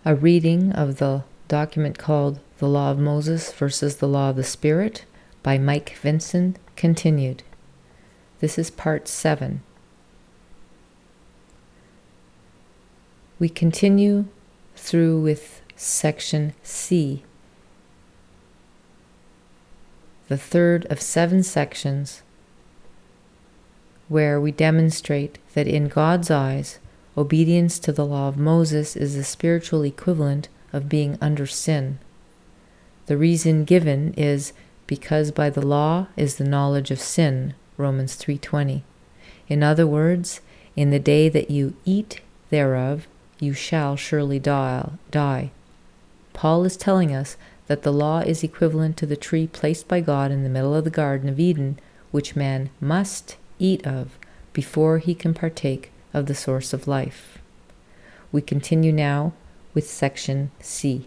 A reading of the document called The Law of Moses versus the Law of the Spirit by Mike Vinson continued. This is part 7. We continue through with section C, the third of 7 sections, where we demonstrate that in God's eyes, obedience to the law of Moses is the spiritual equivalent of being under sin. The reason given is because by the law is the knowledge of sin, Romans 3:20. In other words, in the day that you eat thereof, you shall surely die. Paul is telling us that the law is equivalent to the tree placed by God in the middle of the Garden of Eden, which man must eat of before he can partake of the source of life. We continue now with section C.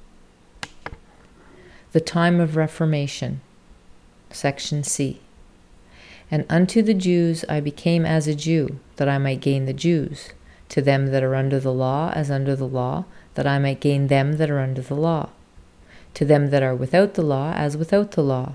The time of Reformation, section C. And unto the Jews I became as a Jew, that I might gain the Jews. To them that are under the law, as under the law, that I might gain them that are under the law. To them that are without the law, as without the law.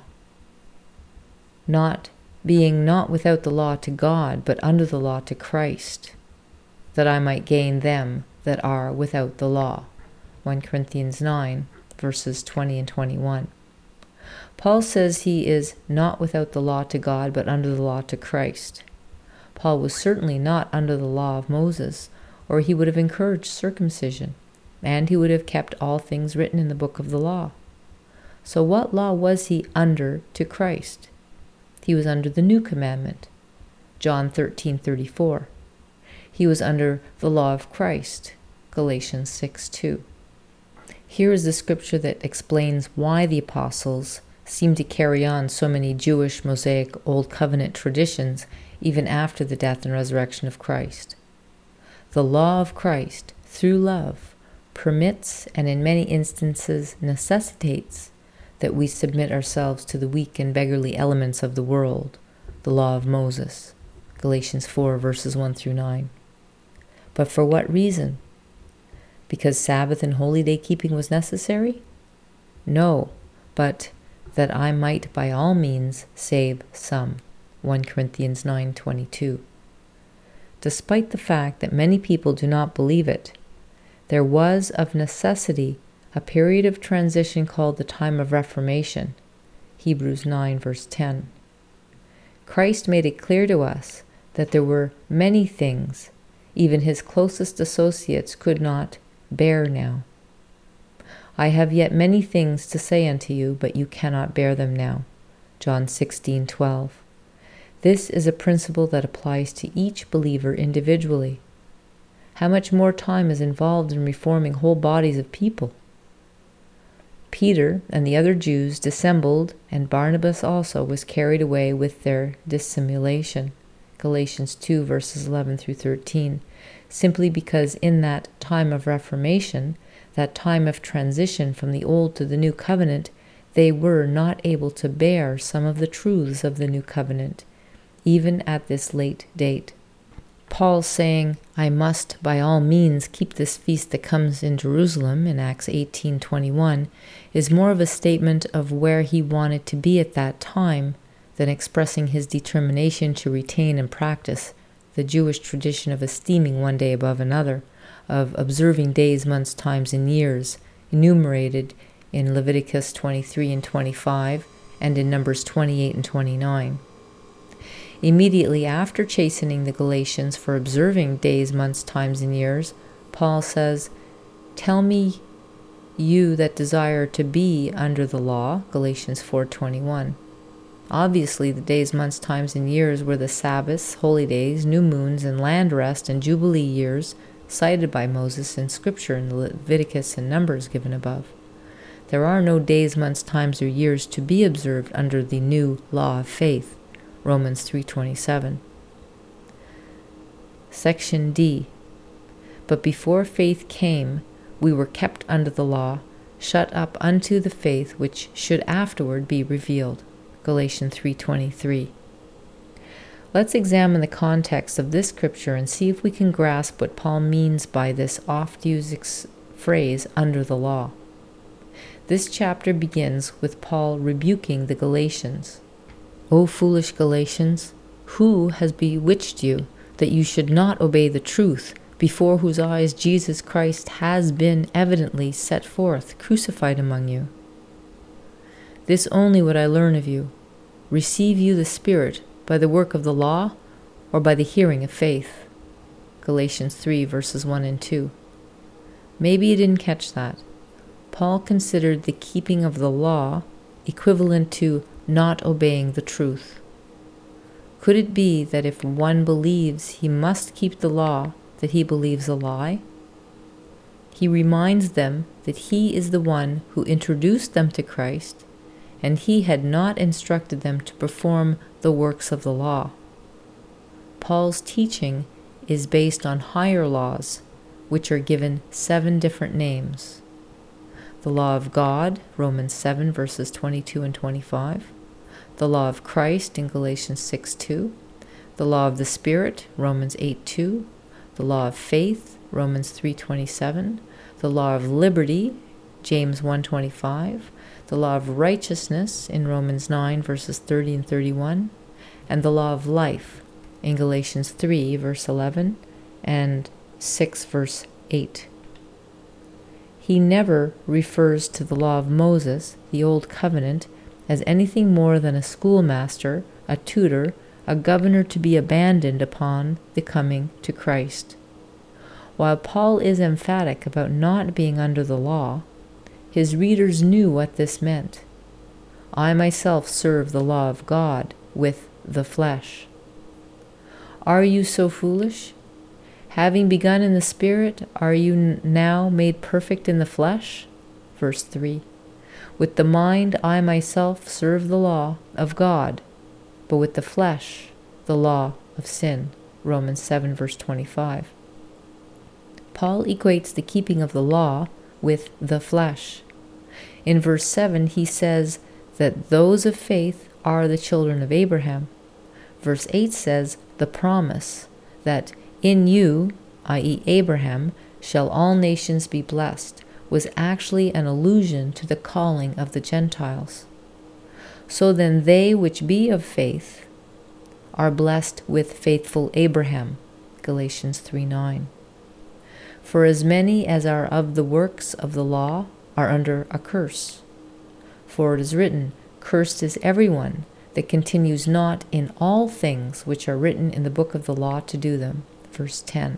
Not without the law to God, but under the law to Christ, that I might gain them that are without the law. 1 Corinthians 9, verses 20 and 21. Paul says he is not without the law to God, but under the law to Christ. Paul was certainly not under the law of Moses, or he would have encouraged circumcision, and he would have kept all things written in the book of the law. So what law was he under to Christ? He was under the new commandment, John 13:34. He was under the law of Christ, Galatians 6:2. Here is the scripture that explains why the apostles seem to carry on so many Jewish Mosaic Old Covenant traditions even after the death and resurrection of Christ. The law of Christ, through love, permits and in many instances necessitates that we submit ourselves to the weak and beggarly elements of the world, the law of Moses, Galatians 4, verses 1 through 9. But for what reason? Because Sabbath and holy day keeping was necessary? No, but that I might by all means save some, 1 Corinthians 9:22. Despite the fact that many people do not believe it, there was of necessity a period of transition called the time of Reformation, Hebrews 9, verse 10. Christ made it clear to us that there were many things even his closest associates could not bear now. I have yet many things to say unto you, but you cannot bear them now, John 16:12. This is a principle that applies to each believer individually. How much more time is involved in reforming whole bodies of people? Peter and the other Jews dissembled, and Barnabas also was carried away with their dissimulation, Galatians 2, verses 11 through 13, simply because in that time of Reformation, that time of transition from the Old to the New Covenant, they were not able to bear some of the truths of the New Covenant, even at this late date. Paul saying, I must by all means keep this feast that comes in Jerusalem in Acts 18:21 is more of a statement of where he wanted to be at that time than expressing his determination to retain and practice the Jewish tradition of esteeming one day above another, of observing days, months, times, and years, enumerated in Leviticus 23 and 25 and in Numbers 28 and 29. Immediately after chastening the Galatians for observing days, months, times, and years, Paul says, Tell me, you that desire to be under the law, Galatians 4:21. Obviously, the days, months, times, and years were the Sabbaths, holy days, new moons, and land rest and jubilee years cited by Moses in Scripture in the Leviticus and Numbers given above. There are no days, months, times, or years to be observed under the new law of faith, Romans 3:27. Section D. But before faith came, we were kept under the law, shut up unto the faith which should afterward be revealed, Galatians 3:23. Let's examine the context of this scripture and see if we can grasp what Paul means by this oft-used phrase, under the law. This chapter begins with Paul rebuking the Galatians. O foolish Galatians, who has bewitched you that you should not obey the truth, before whose eyes Jesus Christ has been evidently set forth, crucified among you? This only would I learn of you. Receive you the Spirit by the work of the law, or by the hearing of faith? Galatians 3, verses 1 and 2. Maybe you didn't catch that. Paul considered the keeping of the law equivalent to not obeying the truth. Could it be that if one believes he must keep the law, that he believes a lie? He reminds them that he is the one who introduced them to Christ, and he had not instructed them to perform the works of the law. Paul's teaching is based on higher laws, which are given 7 different names. The law of God, Romans 7, verses 22 and 25. The law of Christ in Galatians 6:2. The law of the Spirit, Romans 8:2. The law of faith, Romans 3:27. The law of liberty, James 1:25. The law of righteousness in Romans 9, verses 30 and 31. And the law of life in Galatians 3, verse 11 and 6, verse 8. He never refers to the law of Moses, the Old Covenant, as anything more than a schoolmaster, a tutor, a governor to be abandoned upon the coming to Christ. While Paul is emphatic about not being under the law, his readers knew what this meant. I myself serve the law of God with the flesh. Are you so foolish? Having begun in the Spirit, are you now made perfect in the flesh? Verse 3. With the mind I myself serve the law of God, but with the flesh the law of sin. Romans 7, verse 25. Paul equates the keeping of the law with the flesh. In verse 7 he says that those of faith are the children of Abraham. Verse 8 says the promise that in you, i.e. Abraham, shall all nations be blessed, was actually an allusion to the calling of the Gentiles. So then they which be of faith are blessed with faithful Abraham. Galatians 3:9. For as many as are of the works of the law are under a curse. For it is written, Cursed is everyone that continues not in all things which are written in the book of the law to do them. Verse 10.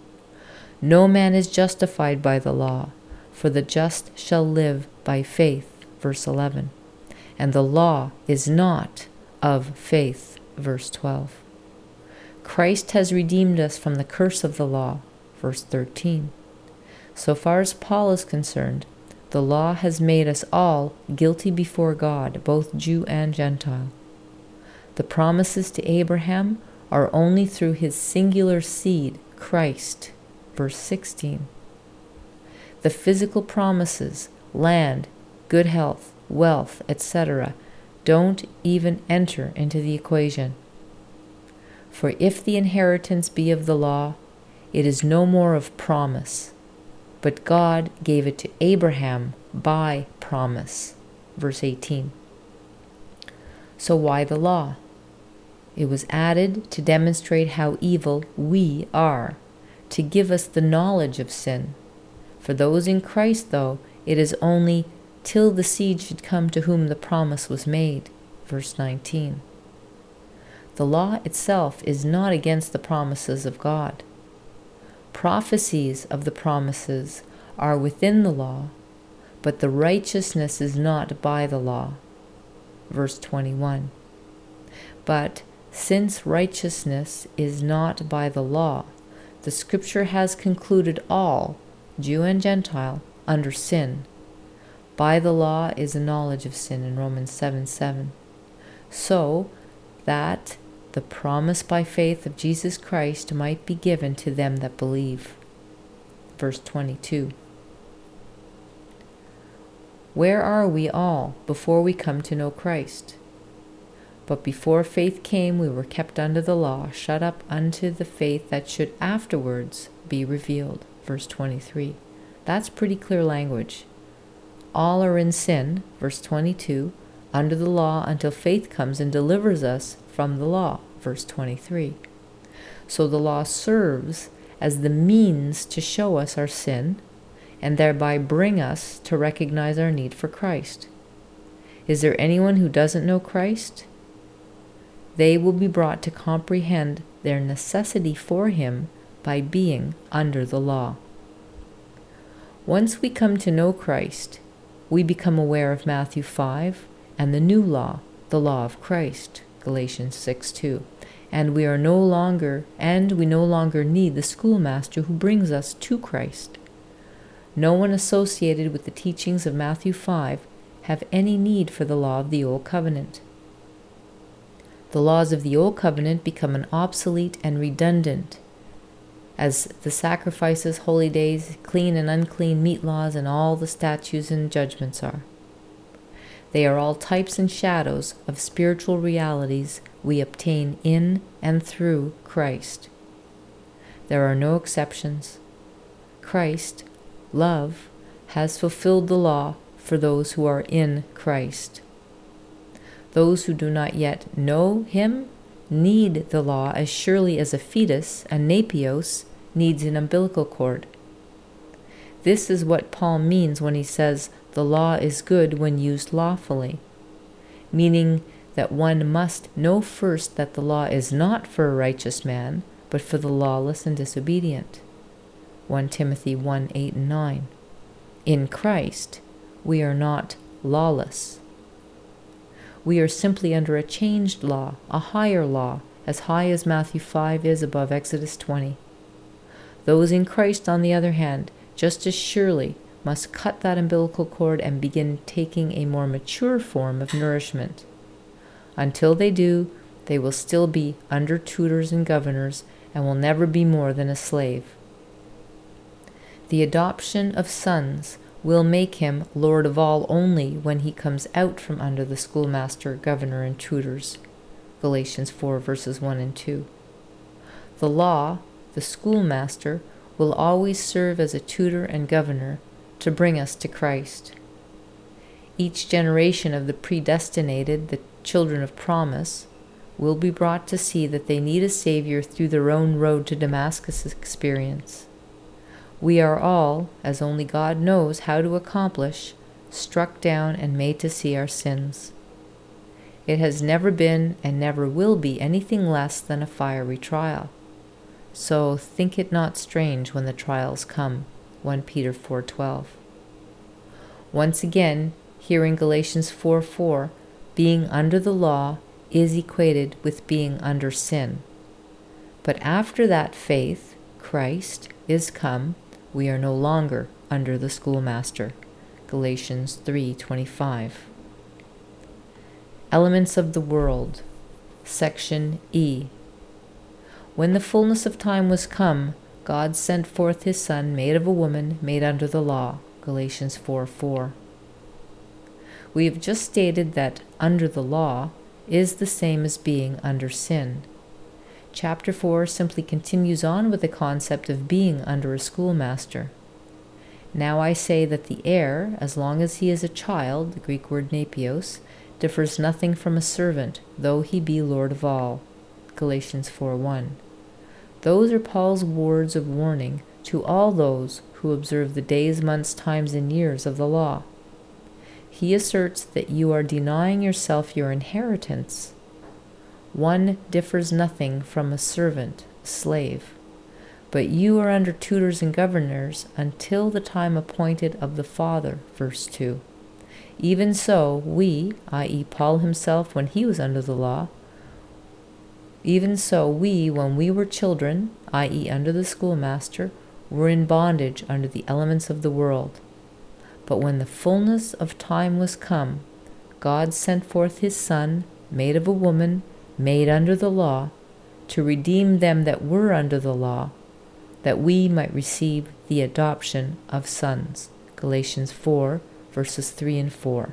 No man is justified by the law, for the just shall live by faith. Verse 11. And the law is not of faith. Verse 12. Christ has redeemed us from the curse of the law. Verse 13. So far as Paul is concerned, the law has made us all guilty before God, both Jew and Gentile. The promises to Abraham are only through his singular seed, Christ. Verse 16. The physical promises, land, good health, wealth, etc., don't even enter into the equation. For if the inheritance be of the law, it is no more of promise, but God gave it to Abraham by promise. Verse 18. So why the law? It was added to demonstrate how evil we are, to give us the knowledge of sin. For those in Christ, though, it is only till the seed should come to whom the promise was made. Verse 19. The law itself is not against the promises of God. Prophecies of the promises are within the law, but the righteousness is not by the law. Verse 21. But since righteousness is not by the law, the Scripture has concluded all, Jew and Gentile, under sin. By the law is the knowledge of sin in Romans 7:7. So that the promise by faith of Jesus Christ might be given to them that believe. Verse 22. Where are we all before we come to know Christ? But before faith came, we were kept under the law, shut up unto the faith that should afterwards be revealed. Verse 23. That's pretty clear language. All are in sin, verse 22, under the law until faith comes and delivers us from the law, verse 23. So the law serves as the means to show us our sin and thereby bring us to recognize our need for Christ. Is there anyone who doesn't know Christ? They will be brought to comprehend their necessity for Him by being under the law. Once we come to know Christ, we become aware of Matthew 5 and the new law, the law of Christ, Galatians 6:2. And we no longer need the schoolmaster who brings us to Christ. No one associated with the teachings of Matthew 5 have any need for the law of the Old Covenant. The laws of the Old Covenant become an obsolete and redundant, as the sacrifices, holy days, clean and unclean meat laws, and all the statutes and judgments are. They are all types and shadows of spiritual realities we obtain in and through Christ. There are no exceptions. Christ, love, has fulfilled the law for those who are in Christ. Those who do not yet know Him need the law as surely as a fetus, a napios, needs an umbilical cord. This is what Paul means when he says the law is good when used lawfully, meaning that one must know first that the law is not for a righteous man, but for the lawless and disobedient. 1 Timothy 1:8 and 9. In Christ, we are not lawless. We are simply under a changed law, a higher law, as high as Matthew 5 is above Exodus 20. Those in Christ, on the other hand, just as surely must cut that umbilical cord and begin taking a more mature form of nourishment. Until they do, they will still be under tutors and governors and will never be more than a slave. The adoption of sons will make him Lord of all only when he comes out from under the schoolmaster, governor, and tutors. Galatians 4 verses 1 and 2. The law, the schoolmaster, will always serve as a tutor and governor to bring us to Christ. Each generation of the predestinated, the children of promise, will be brought to see that they need a Savior through their own road to Damascus experience. We are all, as only God knows how to accomplish, struck down and made to see our sins. It has never been and never will be anything less than a fiery trial. So think it not strange when the trials come. 1 Peter 4:12. Once again, here in Galatians 4:4, being under the law is equated with being under sin. But after that faith, Christ, is come, we are no longer under the schoolmaster. Galatians 3:25. Elements of the world. Section E. When the fullness of time was come, God sent forth His Son, made of a woman, made under the law. Galatians 4:4. We have just stated that under the law is the same as being under sin. Chapter 4 simply continues on with the concept of being under a schoolmaster. Now I say that the heir, as long as he is a child, the Greek word napios, differs nothing from a servant, though he be Lord of all. Galatians 4:1. Those are Paul's words of warning to all those who observe the days, months, times, and years of the law. He asserts that you are denying yourself your inheritance. One differs nothing from a servant, slave, but you are under tutors and governors until the time appointed of the Father, verse 2. Even so, we, i.e. Paul himself when he was under the law, even so we, when we were children, i.e. under the schoolmaster, were in bondage under the elements of the world. But when the fullness of time was come, God sent forth His Son, made of a woman, made under the law, to redeem them that were under the law, that we might receive the adoption of sons. Galatians 4, verses 3 and 4.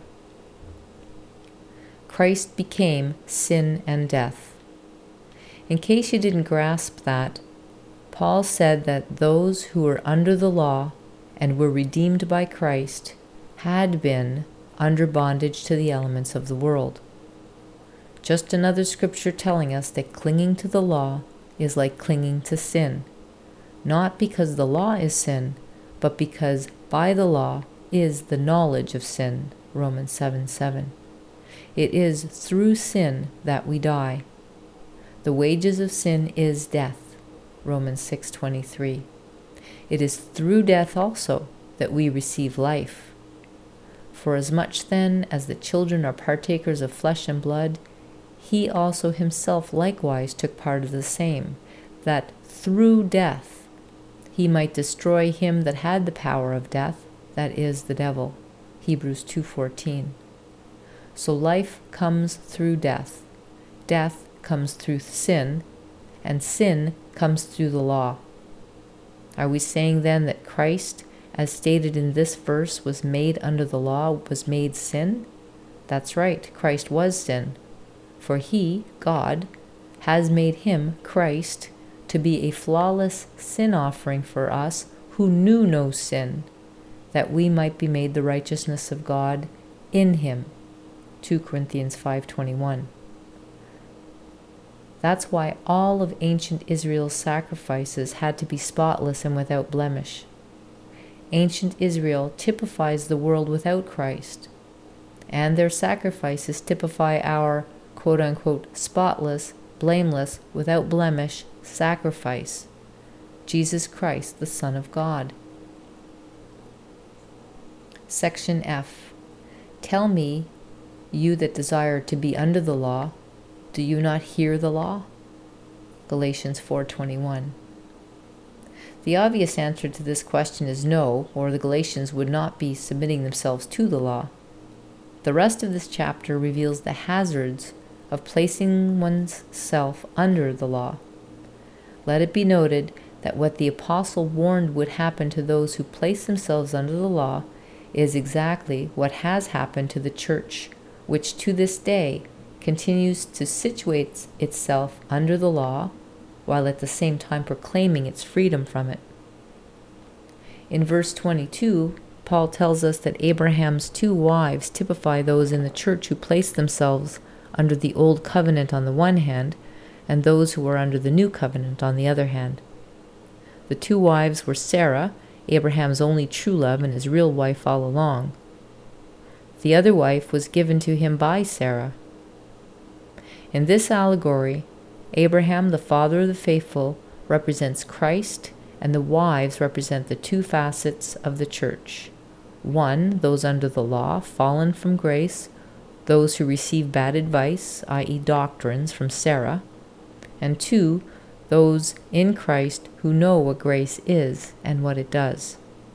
Christ became sin and death. In case you didn't grasp that, Paul said that those who were under the law and were redeemed by Christ, had been under bondage to the elements of the world. Just another scripture telling us that clinging to the law is like clinging to sin, not because the law is sin, but because by the law is the knowledge of sin, Romans 7:7. It is through sin that we die. The wages of sin is death, Romans 6:23. It is through death also that we receive life. For as much then as the children are partakers of flesh and blood, he also himself likewise took part of the same, that through death he might destroy him that had the power of death, that is, the devil. Hebrews 2:14. So life comes through death, death comes through sin, and sin comes through the law. Are we saying then that Christ, as stated in this verse, was made under the law, was made sin? That's right, Christ was sin. For he, God, has made him, Christ, to be a flawless sin offering for us who knew no sin, that we might be made the righteousness of God in him. 2 Corinthians 5:21. That's why all of ancient Israel's sacrifices had to be spotless and without blemish. Ancient Israel typifies the world without Christ, and their sacrifices typify our quote-unquote spotless, blameless, without blemish sacrifice, Jesus Christ, the Son of God. Section F. Tell me, you that desire to be under the law, do you not hear the law? Galatians 4:21. The obvious answer to this question is no, or the Galatians would not be submitting themselves to the law. The rest of this chapter reveals the hazards of placing one's self under the law. Let it be noted that what the apostle warned would happen to those who place themselves under the law is exactly what has happened to the church, which to this day continues to situate itself under the law, while at the same time proclaiming its freedom from it. In verse 22, Paul tells us that Abraham's 2 wives typify those in the church who place themselves under the old covenant on the one hand, and those who were under the new covenant on the other hand. The 2 wives were Sarah, Abraham's only true love and his real wife all along. The other wife was given to him by Sarah. In this allegory, Abraham, the father of the faithful, represents Christ, and the wives represent the 2 facets of the church. 1, those under the law, fallen from grace, those who receive bad advice, i.e. doctrines, from Sarah, and 2, those in Christ who know what grace is and what it does.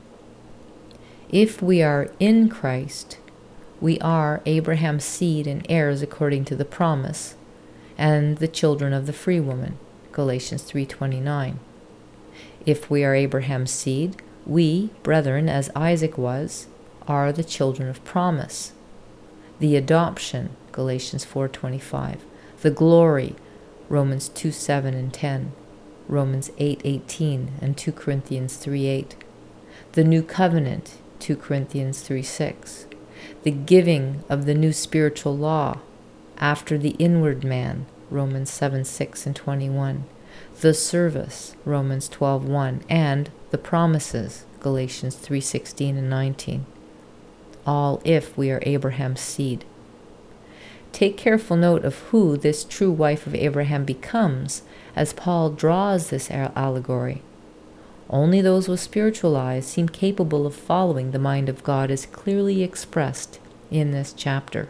If we are in Christ, we are Abraham's seed and heirs according to the promise, and the children of the free woman, Galatians 3:29. If we are Abraham's seed, we, brethren, as Isaac was, are the children of promise. The adoption, Galatians 4:25. The glory, Romans 2:7 and 10, Romans 8:18 and 2 Corinthians 3:8. The new covenant, 2 Corinthians 3:6. The giving of the new spiritual law, after the inward man, Romans 7:6 and 21. The service, Romans 12:1, and the promises, Galatians 3:16 and 19. All if we are Abraham's seed. Take careful note of who this true wife of Abraham becomes as Paul draws this allegory. Only those with spiritual eyes seem capable of following the mind of God as clearly expressed in this chapter.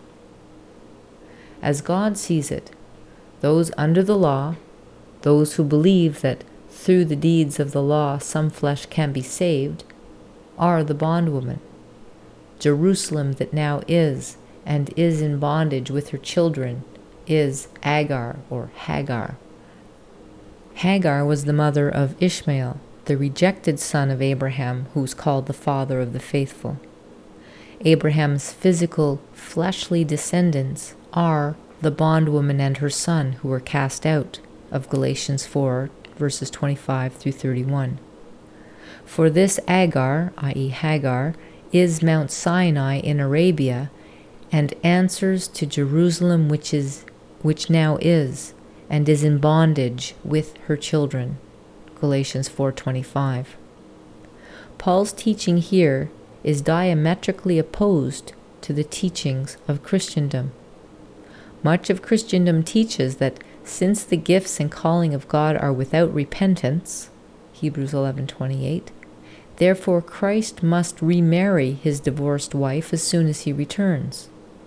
As God sees it, those under the law, those who believe that through the deeds of the law some flesh can be saved, are the bondwoman. Jerusalem that now is and is in bondage with her children is Agar or Hagar. Hagar was the mother of Ishmael, the rejected son of Abraham, who's called the father of the faithful. Abraham's physical, fleshly descendants are the bondwoman and her son who were cast out, of Galatians 4, verses 25 through 31. For this Agar, i.e. Hagar, is Mount Sinai in Arabia, and answers to Jerusalem which now is, and is in bondage with her children. Galatians 4:25. Paul's teaching here is diametrically opposed to the teachings of Christendom. Much of Christendom teaches that since the gifts and calling of God are without repentance, Hebrews 11:28, therefore Christ must remarry his divorced wife as soon as he returns.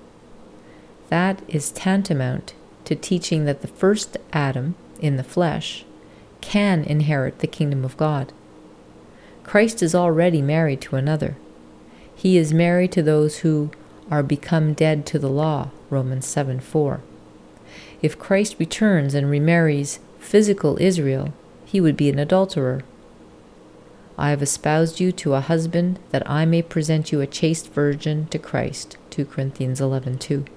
That is tantamount to teaching that the first Adam, in the flesh, can inherit the kingdom of God. Christ is already married to another. He is married to those who are become dead to the law, Romans 7:4. If Christ returns and remarries physical Israel, he would be an adulterer. I have espoused you to a husband that I may present you a chaste virgin to Christ, 2 Corinthians 11:2.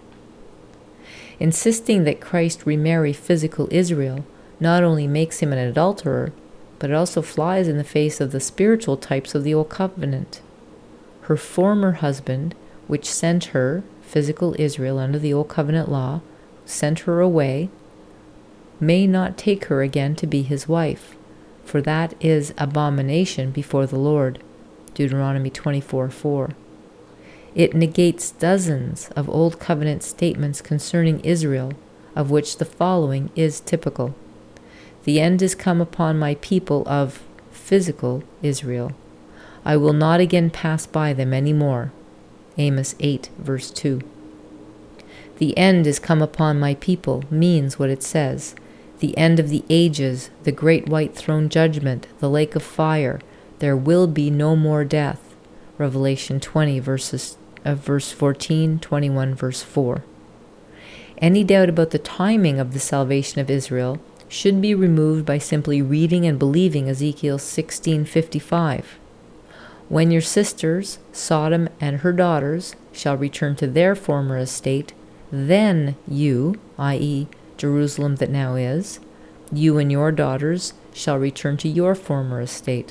Insisting that Christ remarry physical Israel not only makes him an adulterer, but it also flies in the face of the spiritual types of the Old Covenant. Her former husband, which sent her, physical Israel under the Old Covenant law, sent her away, may not take her again to be his wife, for that is abomination before the Lord. Deuteronomy 24:4. It negates dozens of Old Covenant statements concerning Israel, of which the following is typical. The end is come upon my people of physical Israel. I will not again pass by them any more. Amos 8:2. The end is come upon my people means what it says. The end of the ages, the great white throne judgment, the lake of fire. There will be no more death. Revelation 20, verse 14, 21, verse 4. Any doubt about the timing of the salvation of Israel should be removed by simply reading and believing Ezekiel 16:55. When your sisters, Sodom and her daughters, shall return to their former estate, then you, i.e., Jerusalem that now is, you and your daughters shall return to your former estate.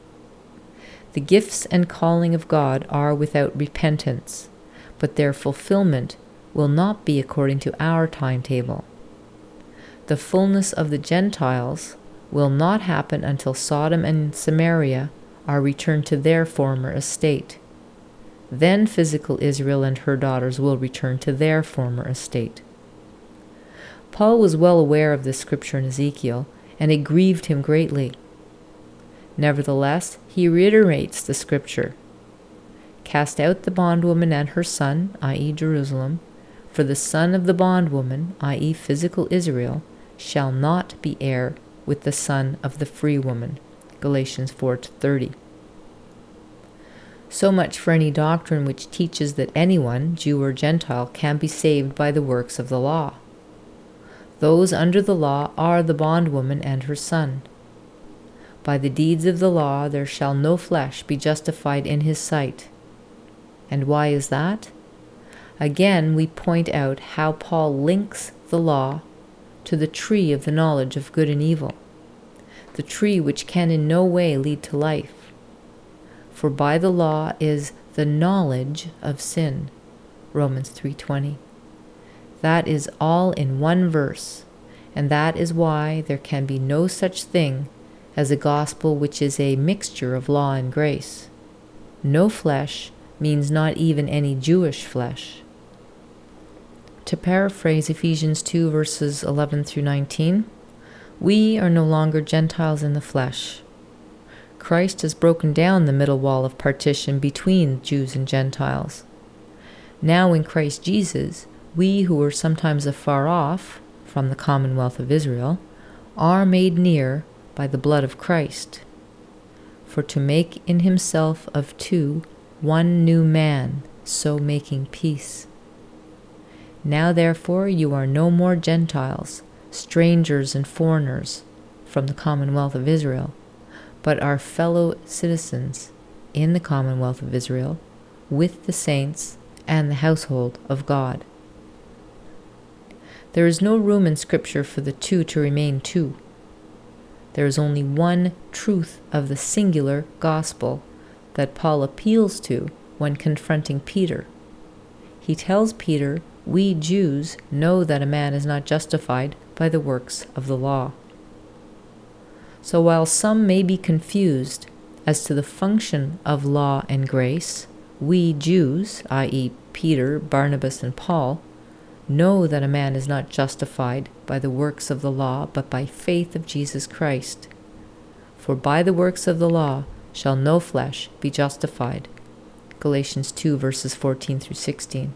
The gifts and calling of God are without repentance, but their fulfillment will not be according to our timetable. The fullness of the Gentiles will not happen until Sodom and Samaria are returned to their former estate. Then physical Israel and her daughters will return to their former estate. Paul was well aware of this scripture in Ezekiel, and it grieved him greatly. Nevertheless, he reiterates the scripture. Cast out the bondwoman and her son, i.e. Jerusalem, for the son of the bondwoman, i.e. physical Israel, shall not be heir with the son of the free woman. Galatians 4:30. So much for any doctrine which teaches that anyone, Jew or Gentile, can be saved by the works of the law. Those under the law are the bondwoman and her son. By the deeds of the law there shall no flesh be justified in his sight. And why is that? Again, we point out how Paul links the law to the tree of the knowledge of good and evil, the tree which can in no way lead to life. For by the law is the knowledge of sin, Romans 3:20. That is all in one verse, and that is why there can be no such thing as a gospel which is a mixture of law and grace. No flesh means not even any Jewish flesh. To paraphrase Ephesians 2 verses 11 through 19, we are no longer Gentiles in the flesh. Christ has broken down the middle wall of partition between Jews and Gentiles. Now in Christ Jesus, we who were sometimes afar off from the commonwealth of Israel are made near by the blood of Christ. For to make in himself of two one new man, so making peace. Now therefore you are no more Gentiles, strangers and foreigners from the commonwealth of Israel, but are fellow citizens in the commonwealth of Israel, with the saints and the household of God. There is no room in Scripture for the two to remain two. There is only one truth of the singular gospel that Paul appeals to when confronting Peter. He tells Peter, "We Jews know that a man is not justified by the works of the law." So while some may be confused as to the function of law and grace, we Jews, i.e. Peter, Barnabas, and Paul, know that a man is not justified by the works of the law, but by faith of Jesus Christ. For by the works of the law shall no flesh be justified. Galatians 2, verses 14 through 16.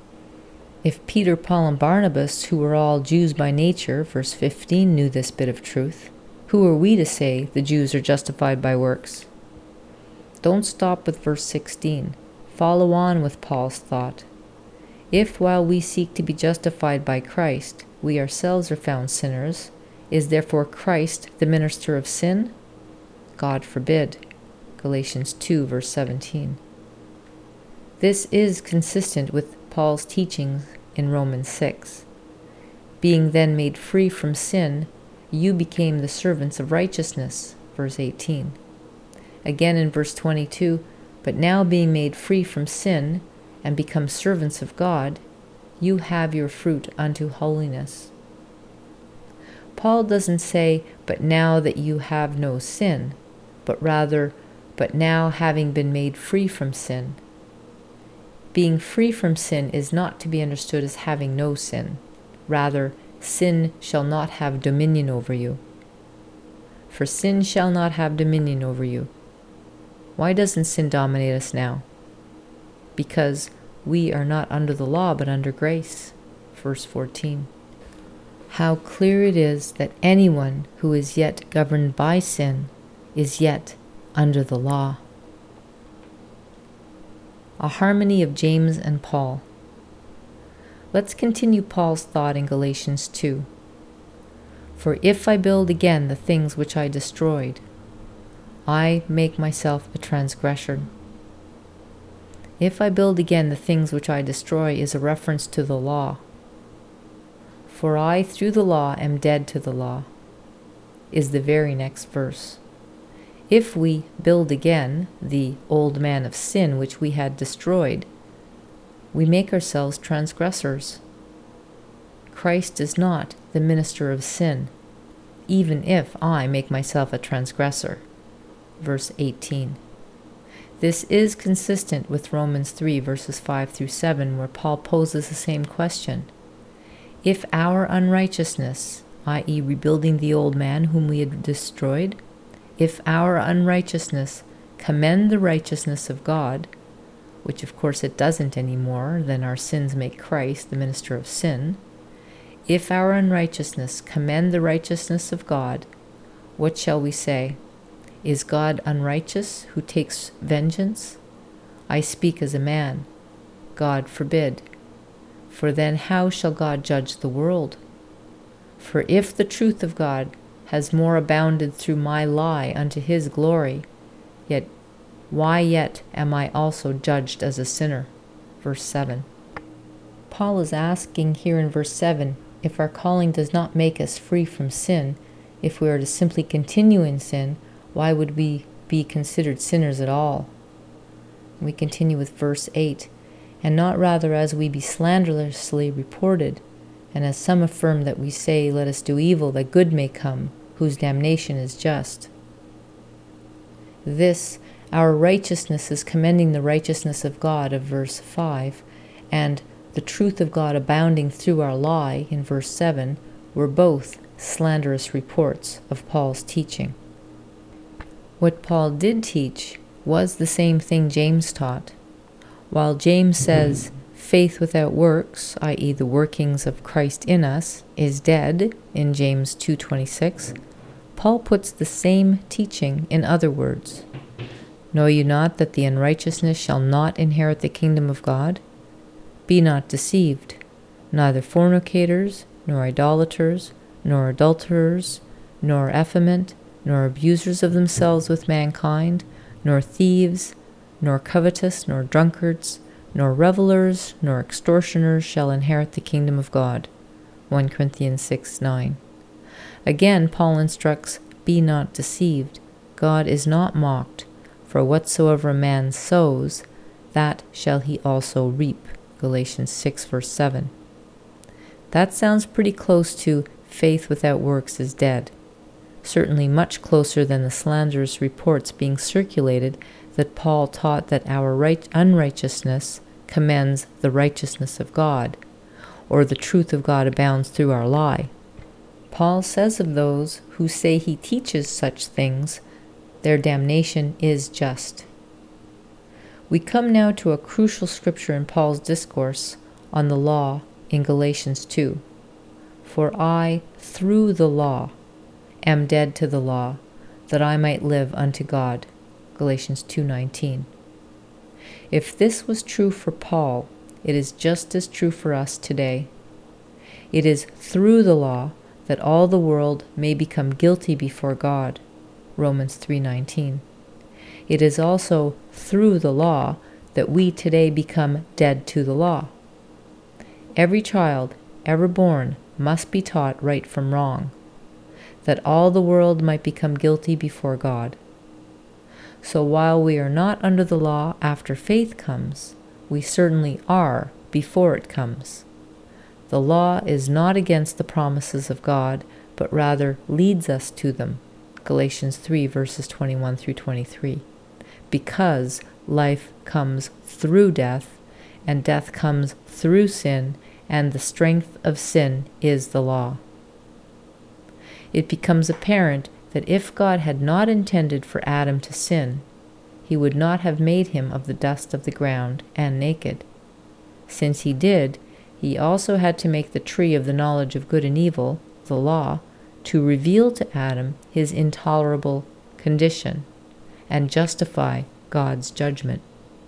If Peter, Paul, and Barnabas, who were all Jews by nature, verse 15, knew this bit of truth, who are we to say the Jews are justified by works? Don't stop with verse 16. Follow on with Paul's thought. If while we seek to be justified by Christ, we ourselves are found sinners, is therefore Christ the minister of sin? God forbid. Galatians 2, verse 17. This is consistent with Paul's teachings in Romans 6. Being then made free from sin, you became the servants of righteousness, verse 18. Again in verse 22, but now being made free from sin and become servants of God, you have your fruit unto holiness. Paul doesn't say, but now that you have no sin, but rather, but now having been made free from sin. Being free from sin is not to be understood as having no sin. Rather, sin shall not have dominion over you. For sin shall not have dominion over you. Why doesn't sin dominate us now? Because we are not under the law but under grace. Verse 14. How clear it is that anyone who is yet governed by sin is yet under the law. A harmony of James and Paul. Let's continue Paul's thought in Galatians 2. For if I build again the things which I destroyed, I make myself a transgressor. If I build again the things which I destroy is a reference to the law. For I through the law am dead to the law, is the very next verse. If we build again the old man of sin which we had destroyed, we make ourselves transgressors. Christ is not the minister of sin, even if I make myself a transgressor. Verse 18. This is consistent with Romans 3, verses 5 through 7, where Paul poses the same question. If our unrighteousness, i.e. rebuilding the old man whom we had destroyed, if our unrighteousness commend the righteousness of God, which of course it doesn't anymore, then our sins make Christ the minister of sin. If our unrighteousness commend the righteousness of God, what shall we say? Is God unrighteous who takes vengeance? I speak as a man. God forbid. For then how shall God judge the world? For if the truth of God has more abounded through my lie unto his glory, yet why yet am I also judged as a sinner? Verse 7. Paul is asking here in verse 7, if our calling does not make us free from sin, if we are to simply continue in sin, why would we be considered sinners at all? We continue with verse 8, and not rather as we be slanderously reported, and as some affirm that we say, let us do evil that good may come, whose damnation is just. This, our righteousness, is commending the righteousness of God of verse 5, and the truth of God abounding through our lie in verse 7 were both slanderous reports of Paul's teaching. What Paul did teach was the same thing James taught. While James says, faith without works, i.e. the workings of Christ in us, is dead, in James 2:26, Paul puts the same teaching in other words. Know you not that the unrighteousness shall not inherit the kingdom of God? Be not deceived. Neither fornicators, nor idolaters, nor adulterers, nor effeminate, nor abusers of themselves with mankind, nor thieves, nor covetous, nor drunkards, nor revelers, nor extortioners shall inherit the kingdom of God. 1 Corinthians 6:9. Again, Paul instructs, Be not deceived. God is not mocked. For whatsoever a man sows, that shall he also reap. Galatians 6, verse 7. That sounds pretty close to faith without works is dead. Certainly much closer than the slanderous reports being circulated that Paul taught that our unrighteousness commends the righteousness of God, or the truth of God abounds through our lie. Paul says of those who say he teaches such things, their damnation is just. We come now to a crucial scripture in Paul's discourse on the law in Galatians 2. For I, through the law, am dead to the law, that I might live unto God. Galatians 2:19. If this was true for Paul, it is just as true for us today. It is through the law that all the world may become guilty before God. Romans 3:19. It is also through the law that we today become dead to the law. Every child ever born must be taught right from wrong, that all the world might become guilty before God. So while we are not under the law after faith comes, we certainly are before it comes. The law is not against the promises of God, but rather leads us to them. Galatians 3, verses 21 through 23. Because life comes through death, and death comes through sin, and the strength of sin is the law. It becomes apparent that if God had not intended for Adam to sin, he would not have made him of the dust of the ground and naked. Since he did, he also had to make the tree of the knowledge of good and evil, the law, to reveal to Adam his intolerable condition and justify God's judgment.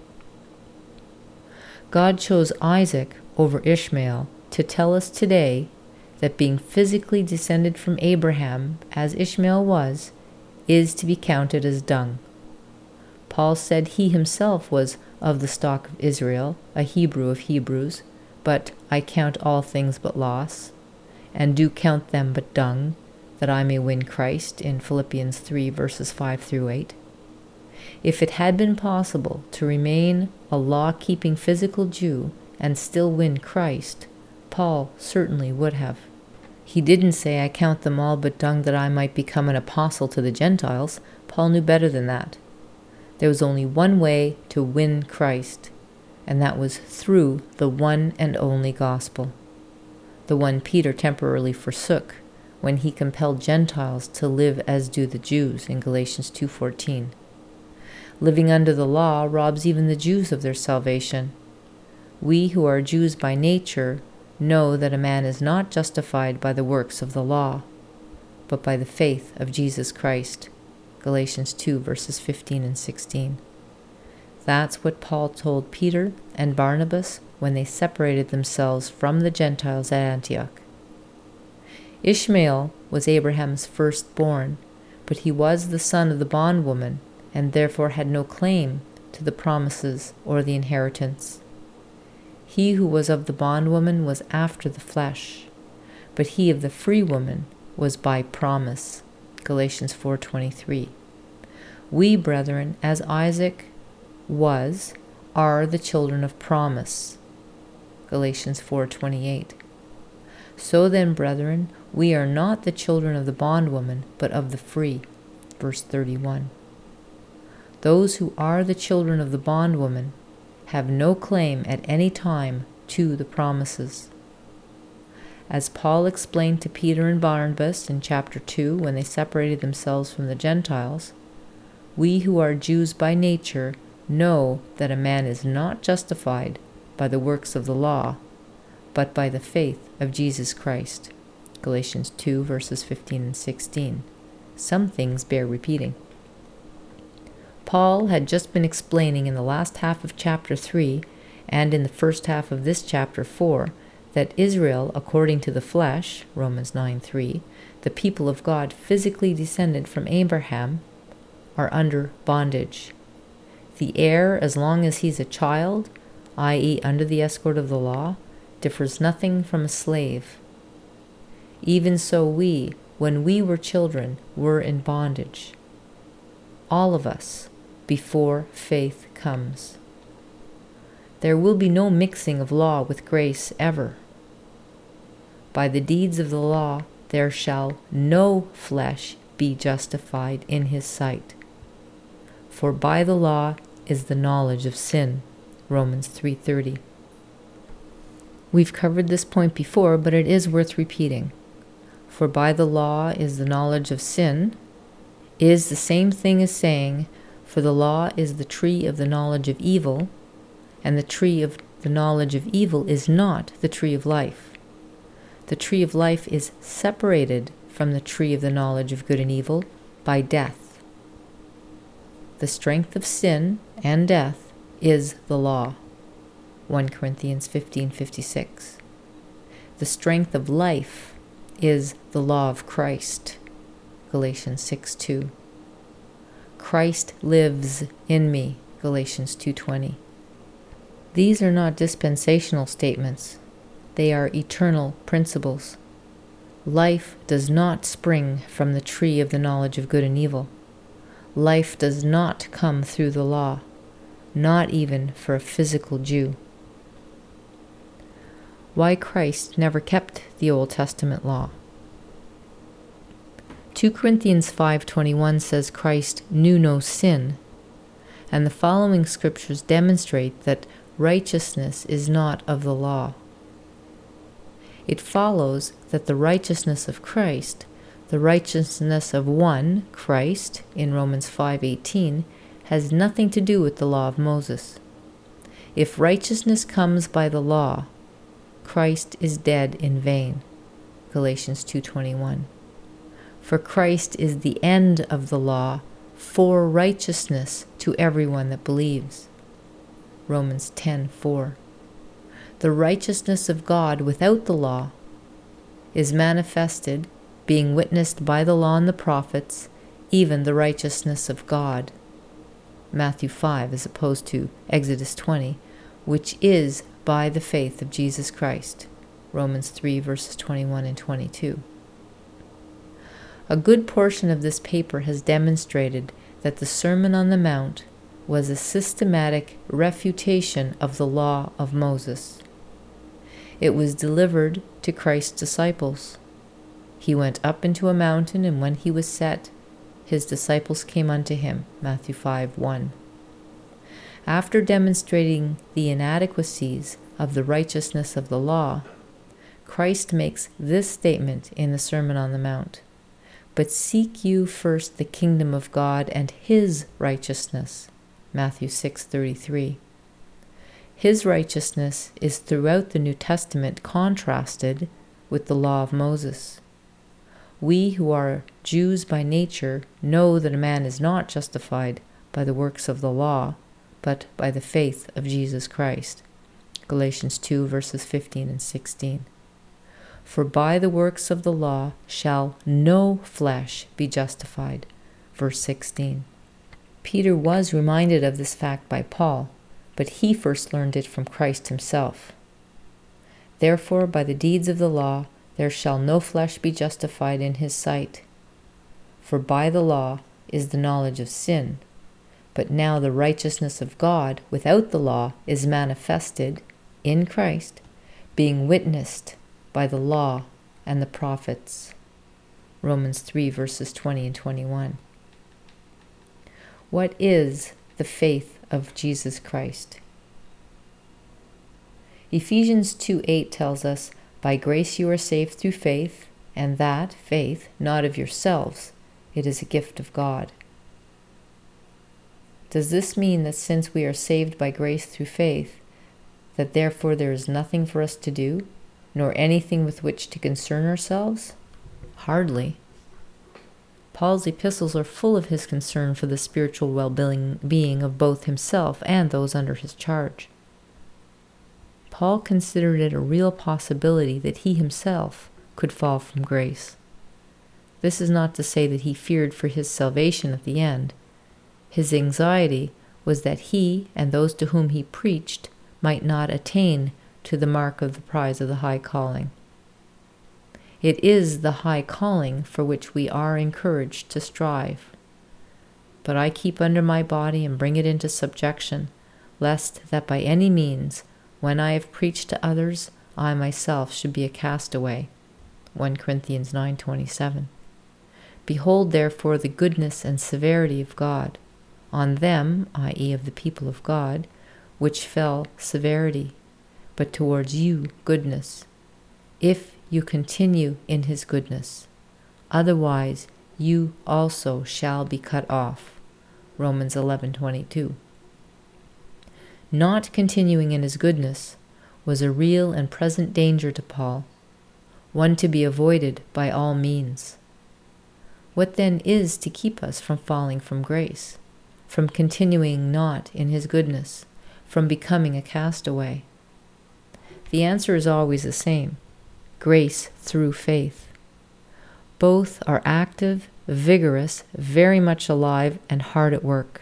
God chose Isaac over Ishmael to tell us today that being physically descended from Abraham, as Ishmael was, is to be counted as dung. Paul said he himself was of the stock of Israel, a Hebrew of Hebrews, but I count all things but loss, and do count them but dung, that I may win Christ, in Philippians 3, verses 5 through 8. If it had been possible to remain a law-keeping physical Jew and still win Christ, Paul certainly would have. He didn't say, I count them all but dung that I might become an apostle to the Gentiles. Paul knew better than that. There was only one way to win Christ, and that was through the one and only gospel, the one Peter temporarily forsook when he compelled Gentiles to live as do the Jews in Galatians 2:14. Living under the law robs even the Jews of their salvation. We who are Jews by nature know that a man is not justified by the works of the law, but by the faith of Jesus Christ. Galatians 2, verses 15 and 16. That's what Paul told Peter and Barnabas when they separated themselves from the Gentiles at Antioch. Ishmael was Abraham's firstborn, but he was the son of the bondwoman, and therefore had no claim to the promises or the inheritance. He who was of the bondwoman was after the flesh, but he of the free woman was by promise. Galatians 4:23. We, brethren, as Isaac was, are the children of promise. Galatians 4:28. So then, brethren, we are not the children of the bondwoman, but of the free. Verse 31. Those who are the children of the bondwoman have no claim at any time to the promises. As Paul explained to Peter and Barnabas in chapter 2 when they separated themselves from the Gentiles, we who are Jews by nature know that a man is not justified by the works of the law, but by the faith of Jesus Christ. Galatians 2, verses 15 and 16. Some things bear repeating. Paul had just been explaining in the last half of chapter 3 and in the first half of this chapter 4 that Israel, according to the flesh, Romans 9:3, the people of God physically descended from Abraham, are under bondage. The heir, as long as he's a child, i.e. under the escort of the law, differs nothing from a slave. Even so we, when we were children, were in bondage. All of us, before faith comes. There will be no mixing of law with grace ever. By the deeds of the law there shall no flesh be justified in his sight. For by the law is the knowledge of sin. Romans 3:30. We've covered this point before, but it is worth repeating. For by the law is the knowledge of sin is the same thing as saying, for the law is the tree of the knowledge of evil, and the tree of the knowledge of evil is not the tree of life. The tree of life is separated from the tree of the knowledge of good and evil by death. The strength of sin and death is the law. 1 Corinthians 15:56. The strength of life is the law of Christ. Galatians 6:2. Christ lives in me. Galatians 2:20. These are not dispensational statements. They are eternal principles. Life does not spring from the tree of the knowledge of good and evil. Life does not come through the law, not even for a physical Jew. Why Christ never kept the Old Testament law? 2 Corinthians 5:21 says Christ knew no sin, and the following scriptures demonstrate that righteousness is not of the law. It follows that the righteousness of Christ, the righteousness of one, Christ, in Romans 5:18, has nothing to do with the law of Moses. If righteousness comes by the law, Christ is dead in vain. Galatians 2:21. For Christ is the end of the law for righteousness to everyone that believes. Romans 10:4. The righteousness of God without the law is manifested, being witnessed by the law and the prophets, even the righteousness of God. Matthew 5 as opposed to Exodus 20, which is by the faith of Jesus Christ. Romans 3 verses 21 and 22. A good portion of this paper has demonstrated that the Sermon on the Mount was a systematic refutation of the law of Moses. It was delivered to Christ's disciples. He went up into a mountain, and when he was set, his disciples came unto him. Matthew 5:1. After demonstrating the inadequacies of the righteousness of the law, Christ makes this statement in the Sermon on the Mount: But seek you first the kingdom of God and his righteousness. Matthew 6:33. His righteousness is throughout the New Testament contrasted with the law of Moses. We who are Jews by nature know that a man is not justified by the works of the law, but by the faith of Jesus Christ. Galatians 2 verses 15 and 16. For by the works of the law shall no flesh be justified. Verse 16. Peter was reminded of this fact by Paul, but he first learned it from Christ himself. Therefore, by the deeds of the law there shall no flesh be justified in his sight. For by the law is the knowledge of sin, but now the righteousness of God without the law is manifested in Christ, being witnessed by the law and the prophets. Romans 3 verses 20 and 21. What is the faith of Jesus Christ? Ephesians 2:8 tells us, By grace you are saved through faith, and that faith not of yourselves, it is a gift of God. Does this mean that since we are saved by grace through faith, that therefore there is nothing for us to do, nor anything with which to concern ourselves? Hardly. Paul's epistles are full of his concern for the spiritual well-being of both himself and those under his charge. Paul considered it a real possibility that he himself could fall from grace. This is not to say that he feared for his salvation at the end. His anxiety was that he and those to whom he preached might not attain to the mark of the prize of the high calling. It is the high calling for which we are encouraged to strive. But I keep under my body and bring it into subjection, lest that by any means, when I have preached to others, I myself should be a castaway. 1 Corinthians 9:27. Behold therefore the goodness and severity of God. On them, i.e. of the people of God, which fell severity, but towards you goodness, if you continue in his goodness. Otherwise you also shall be cut off. Romans 11:22. Not continuing in his goodness was a real and present danger to Paul, one to be avoided by all means. What then is to keep us from falling from grace, from continuing not in his goodness, from becoming a castaway? The answer is always the same: grace through faith. Both are active, vigorous, very much alive, and hard at work.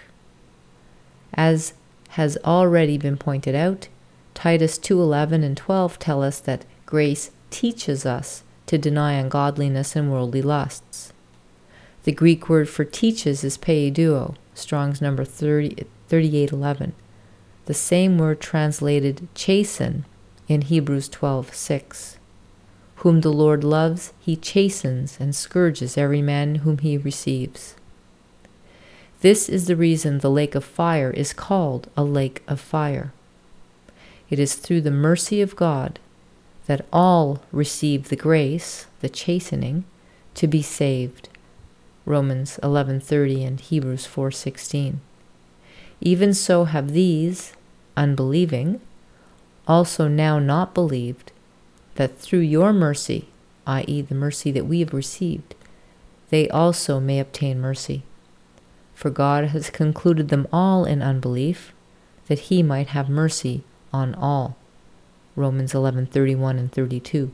As has already been pointed out, Titus 2:11 and 12 tell us that grace teaches us to deny ungodliness and worldly lusts. The Greek word for teaches is paiduo, Strong's number 3811, the same word translated chasten in Hebrews 12:6. Whom the Lord loves, he chastens and scourges every man whom he receives. This is the reason the lake of fire is called a lake of fire. It is through the mercy of God that all receive the grace, the chastening, to be saved. Romans 11:30 and Hebrews 4:16. Even so have these, unbelieving, also now not believed, that through your mercy, i.e. the mercy that we have received, they also may obtain mercy. For God has concluded them all in unbelief, that he might have mercy on all. Romans 11:31 and 32.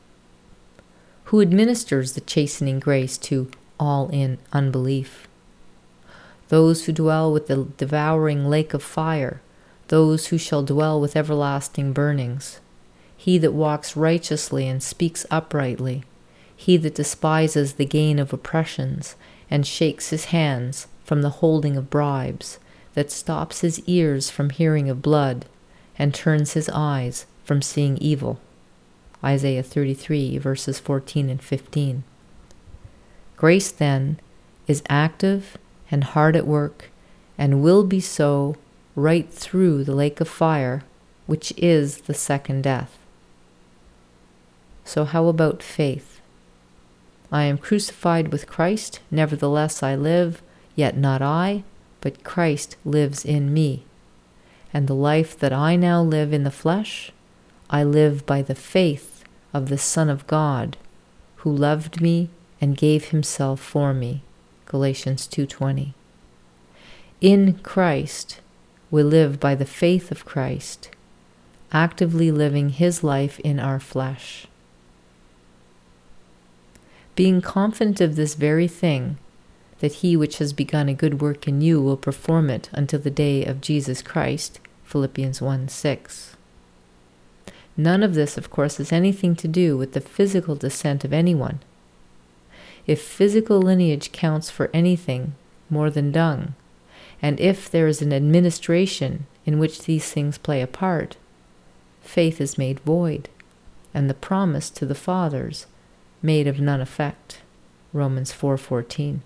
Who administers the chastening grace to all in unbelief? Those who dwell with the devouring lake of fire, those who shall dwell with everlasting burnings. He that walks righteously and speaks uprightly, he that despises the gain of oppressions, and shakes his hands from the holding of bribes, that stops his ears from hearing of blood, and turns his eyes from seeing evil. Isaiah 33, verses 14 and 15. Grace, then, is active and hard at work, and will be so right through the lake of fire, which is the second death. So how about faith? I am crucified with Christ, nevertheless I live, yet not I, but Christ lives in me. And the life that I now live in the flesh, I live by the faith of the Son of God, who loved me and gave himself for me. Galatians 2:20. In Christ, we live by the faith of Christ, actively living his life in our flesh. Being confident of this very thing, that he which has begun a good work in you will perform it until the day of Jesus Christ, Philippians 1:6. None of this, of course, has anything to do with the physical descent of anyone. If physical lineage counts for anything more than dung, and if there is an administration in which these things play a part, faith is made void, and the promise to the fathers made of none effect. Romans 4:14.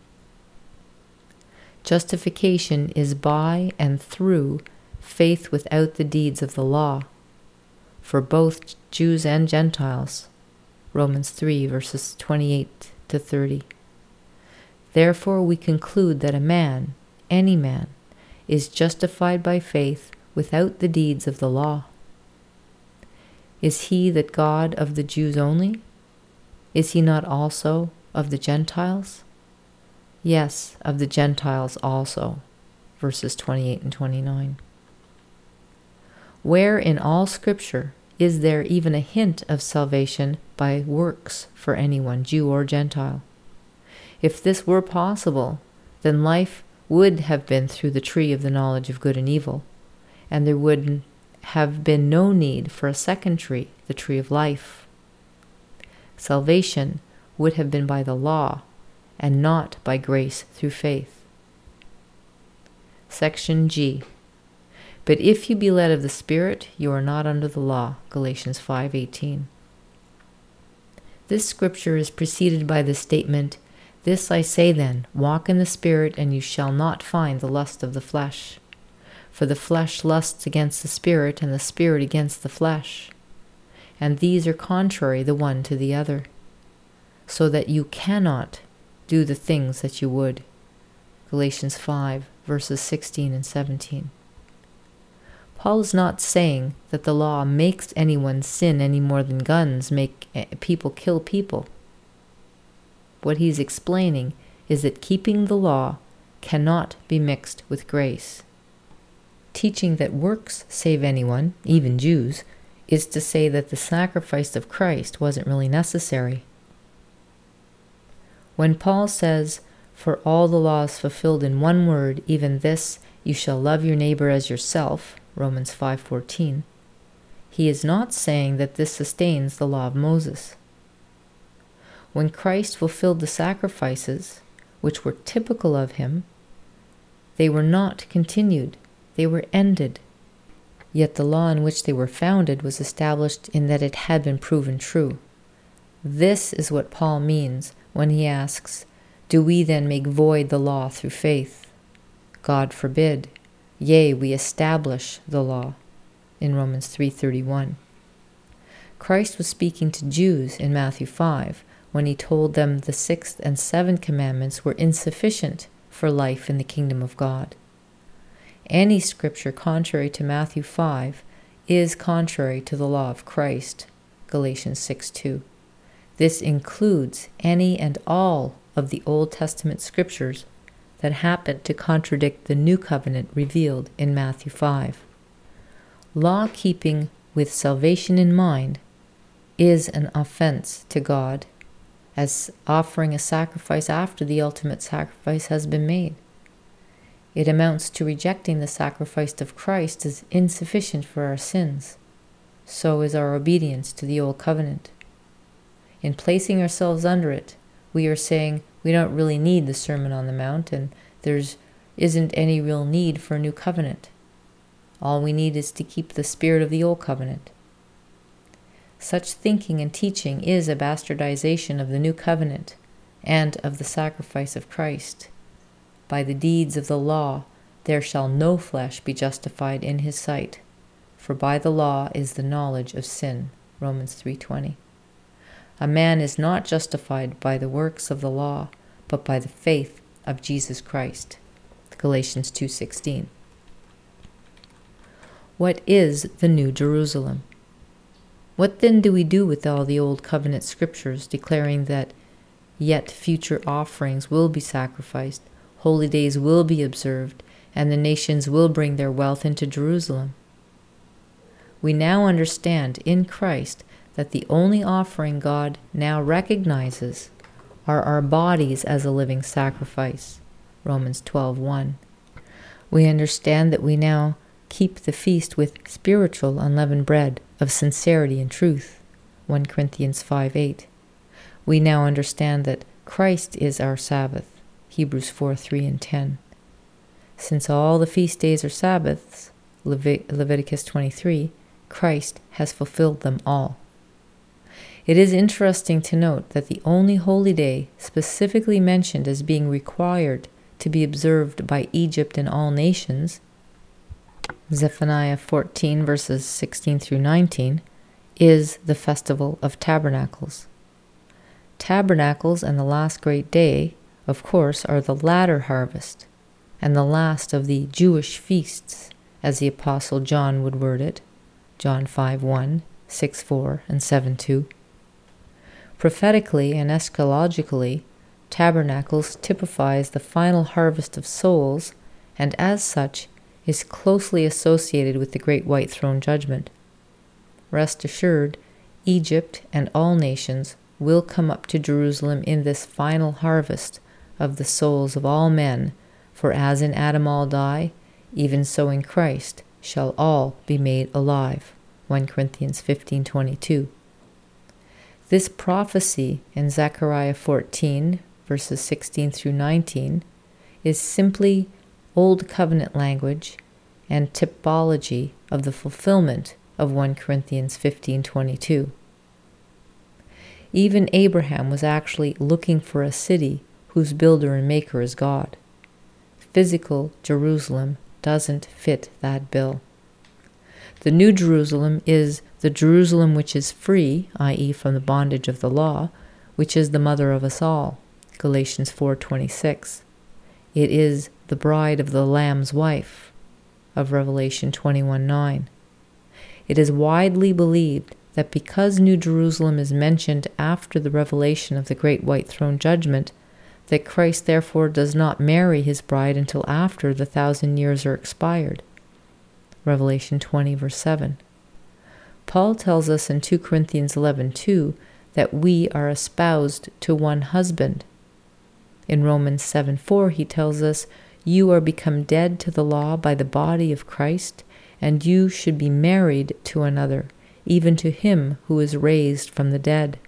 Justification is by and through faith without the deeds of the law, for both Jews and Gentiles. Romans 3, verses 28 to 30. Therefore we conclude that a man, any man, is justified by faith without the deeds of the law. Is he that God of the Jews only? Is he not also of the Gentiles? Yes, of the Gentiles also. Verses 28 and 29. Where in all Scripture is there even a hint of salvation by works for anyone, Jew or Gentile? If this were possible, then life would have been through the tree of the knowledge of good and evil, and there would have been no need for a second tree, the tree of life. salvation would have been by the law, and not by grace through faith. Section G. But if you be led of the Spirit, you are not under the law. Galatians 5:18. This scripture is preceded by the statement, "This I say then, walk in the Spirit, and you shall not find the lust of the flesh. For the flesh lusts against the Spirit, and the Spirit against the flesh. And these are contrary the one to the other, so that you cannot do the things that you would." Galatians 5, verses 16 and 17. Paul is not saying that the law makes anyone sin any more than guns make people kill people. What he's explaining is that keeping the law cannot be mixed with grace. Teaching that works save anyone, even Jews, is to say that the sacrifice of Christ wasn't really necessary. When Paul says, "For all the law is fulfilled in one word, even this, you shall love your neighbor as yourself," Romans 5:14, he is not saying that this sustains the law of Moses. When Christ fulfilled the sacrifices, which were typical of him, they were not continued, they were ended. Yet the law in which they were founded was established in that it had been proven true. This is what Paul means when he asks, "Do we then make void the law through faith? God forbid. Yea, we establish the law," in Romans 3:31. Christ was speaking to Jews in Matthew 5 when he told them the 6th and 7th commandments were insufficient for life in the kingdom of God. Any scripture contrary to Matthew 5 is contrary to the law of Christ, Galatians 6:2. This includes any and all of the Old Testament scriptures that happen to contradict the new covenant revealed in Matthew 5. Law-keeping with salvation in mind is an offense to God, as offering a sacrifice after the ultimate sacrifice has been made. It amounts to rejecting the sacrifice of Christ as insufficient for our sins. So is our obedience to the Old Covenant. In placing ourselves under it, we are saying we don't really need the Sermon on the Mount, and there isn't any real need for a new covenant. All we need is to keep the spirit of the Old Covenant. Such thinking and teaching is a bastardization of the new covenant and of the sacrifice of Christ. By the deeds of the law there shall no flesh be justified in his sight, for by the law is the knowledge of sin. Romans 3:20. A man is not justified by the works of the law, but by the faith of Jesus Christ. Galatians 2:16. What is the New Jerusalem? What then do we do with all the Old Covenant scriptures declaring that yet future offerings will be sacrificed, holy days will be observed, and the nations will bring their wealth into Jerusalem? We now understand in Christ that the only offering God now recognizes are our bodies as a living sacrifice. Romans 12:1. We understand that we now keep the feast with spiritual unleavened bread of sincerity and truth. 1 Corinthians 5:8. We now understand that Christ is our Sabbath. Hebrews 4:3 and 10. Since all the feast days are Sabbaths, Leviticus 23, Christ has fulfilled them all. It is interesting to note that the only holy day specifically mentioned as being required to be observed by Egypt and all nations, Zephaniah 14 verses 16 through 19, is the Festival of Tabernacles. Tabernacles and the last great day, of course, are the latter harvest, and the last of the Jewish feasts, as the Apostle John would word it, John 5:1, 6:4, and 7:2. Prophetically and eschatologically, Tabernacles typifies the final harvest of souls, and as such is closely associated with the Great White Throne Judgment. Rest assured, Egypt and all nations will come up to Jerusalem in this final harvest of the souls of all men, for as in Adam all die, even so in Christ shall all be made alive. 1 Corinthians 15:22. This prophecy in Zechariah 14, verses 16 through 19, is simply Old Covenant language and typology of the fulfillment of 1 Corinthians 15:22. Even Abraham was actually looking for a city whose builder and maker is God. Physical Jerusalem doesn't fit that bill. The New Jerusalem is the Jerusalem which is free, i.e. from the bondage of the law, which is the mother of us all, Galatians 4:26. It is the bride of the Lamb's wife, of Revelation 21:9. It is widely believed that because New Jerusalem is mentioned after the revelation of the Great White Throne Judgment, that Christ therefore does not marry his bride until after the 1,000 years are expired. Revelation 20, verse 7. Paul tells us in 2 Corinthians 11:2 that we are espoused to one husband. In Romans 7:4 he tells us, "You are become dead to the law by the body of Christ, and you should be married to another, even to him who is raised from the dead."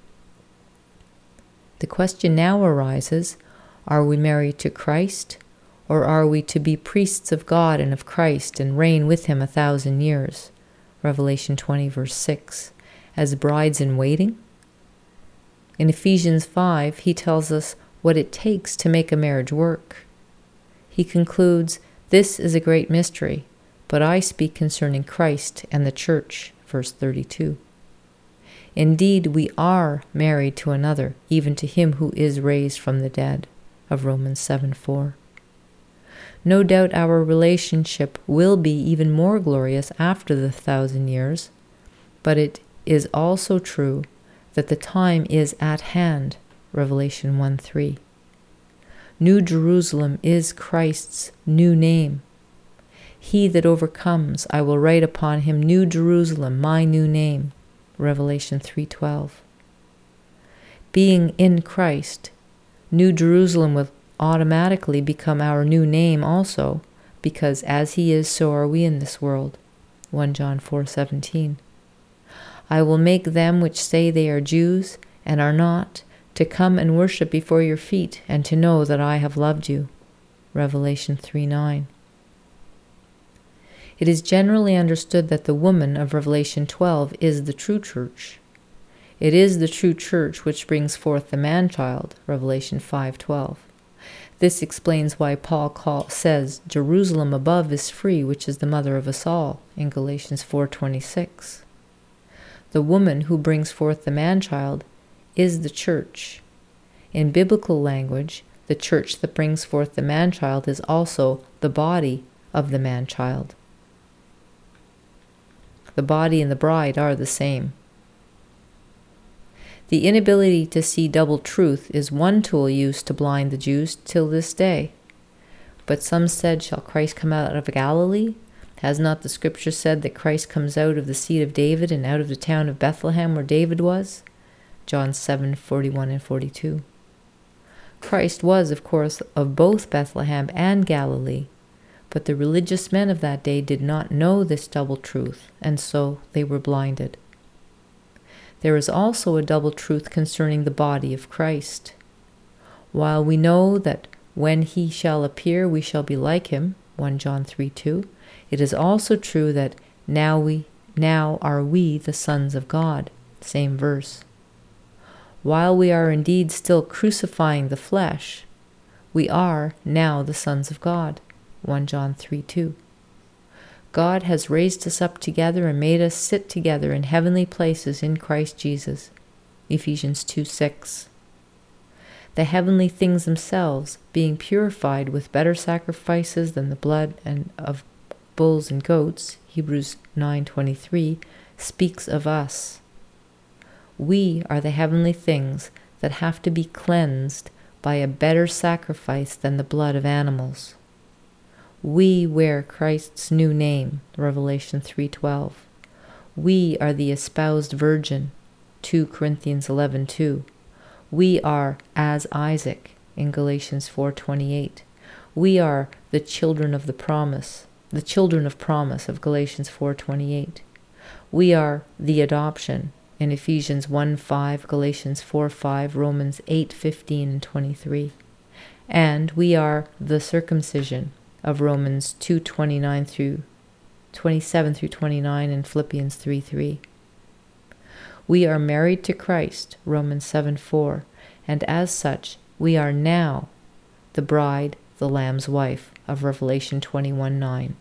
The question now arises, are we married to Christ, or are we to be priests of God and of Christ and reign with him 1,000 years? Revelation 20, verse 6, as brides in waiting? In Ephesians 5, he tells us what it takes to make a marriage work. He concludes, "This is a great mystery, but I speak concerning Christ and the church," verse 32. Indeed, we are married to another, even to him who is raised from the dead, of Romans 7:4. No doubt our relationship will be even more glorious after the 1,000 years, but it is also true that the time is at hand, Revelation 1:3. New Jerusalem is Christ's new name. He that overcomes, I will write upon him New Jerusalem, my new name, Revelation 3:12. Being in Christ, New Jerusalem will automatically become our new name also, because as he is, so are we in this world, 1 John 4:17. I will make them which say they are Jews and are not, to come and worship before your feet, and to know that I have loved you, Revelation 3:9. It is generally understood that the woman of Revelation 12 is the true church. It is the true church which brings forth the man-child, Revelation 5:12. This explains why Paul says Jerusalem above is free, which is the mother of us all, in Galatians 4:26. The woman who brings forth the man-child is the church. In biblical language, the church that brings forth the man-child is also the body of the man-child. The body and the bride are the same. The inability to see double truth is one tool used to blind the Jews till this day. But some said, "Shall Christ come out of Galilee? Has not the scripture said that Christ comes out of the seed of David and out of the town of Bethlehem where David was?" John 7:41 and 42. Christ was, of course, of both Bethlehem and Galilee, but the religious men of that day did not know this double truth, and so they were blinded. There is also a double truth concerning the body of Christ. While we know that when he shall appear we shall be like him, 1 John 3:2, it is also true that now are we the sons of God, same verse. While we are indeed still crucifying the flesh, we are now the sons of God, 1 John 3:2. God has raised us up together and made us sit together in heavenly places in Christ Jesus, Ephesians 2:6. The heavenly things themselves, being purified with better sacrifices than the blood of bulls and goats, Hebrews 9:23, speaks of us. We are the heavenly things that have to be cleansed by a better sacrifice than the blood of animals. We wear Christ's new name, Revelation 3:12. We are the espoused virgin, 2 Corinthians 11:2. We are as Isaac, in Galatians 4:28. We are the children of promise of Galatians 4:28. We are the adoption, in Ephesians 1:5, Galatians 4:5, Romans 8:15 and 23. And we are the circumcision of Romans 2:27 through 29 and Philippians 3:3. We are married to Christ, Romans 7:4, and as such, we are now the bride, the Lamb's wife of Revelation 21:9.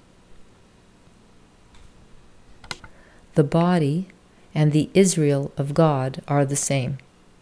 The body and the Israel of God are the same.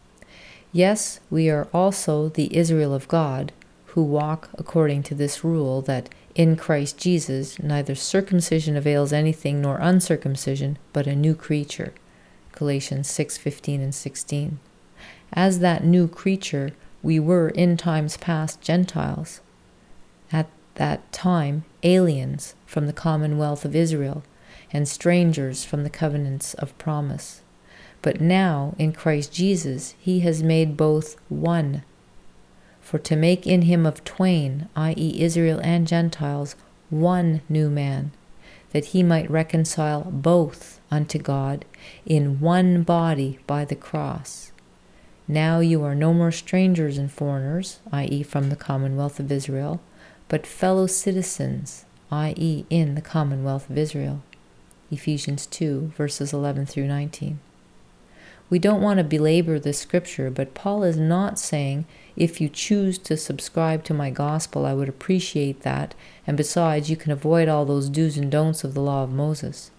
Yes, we are also the Israel of God who walk according to this rule that in Christ Jesus neither circumcision avails anything nor uncircumcision, but a new creature. Galatians 6:15 and 16. As that new creature, we were in times past Gentiles, at that time aliens from the commonwealth of Israel, and strangers from the covenants of promise. But now, in Christ Jesus, he has made both one. For to make in him of twain, i.e. Israel and Gentiles, one new man, that he might reconcile both unto God in one body by the cross. Now you are no more strangers and foreigners, i.e. from the commonwealth of Israel, but fellow citizens, i.e. in the commonwealth of Israel. Ephesians 2, verses 11 through 19. We don't want to belabor this scripture, but Paul is not saying, if you choose to subscribe to my gospel, I would appreciate that, and besides, you can avoid all those do's and don'ts of the law of Moses.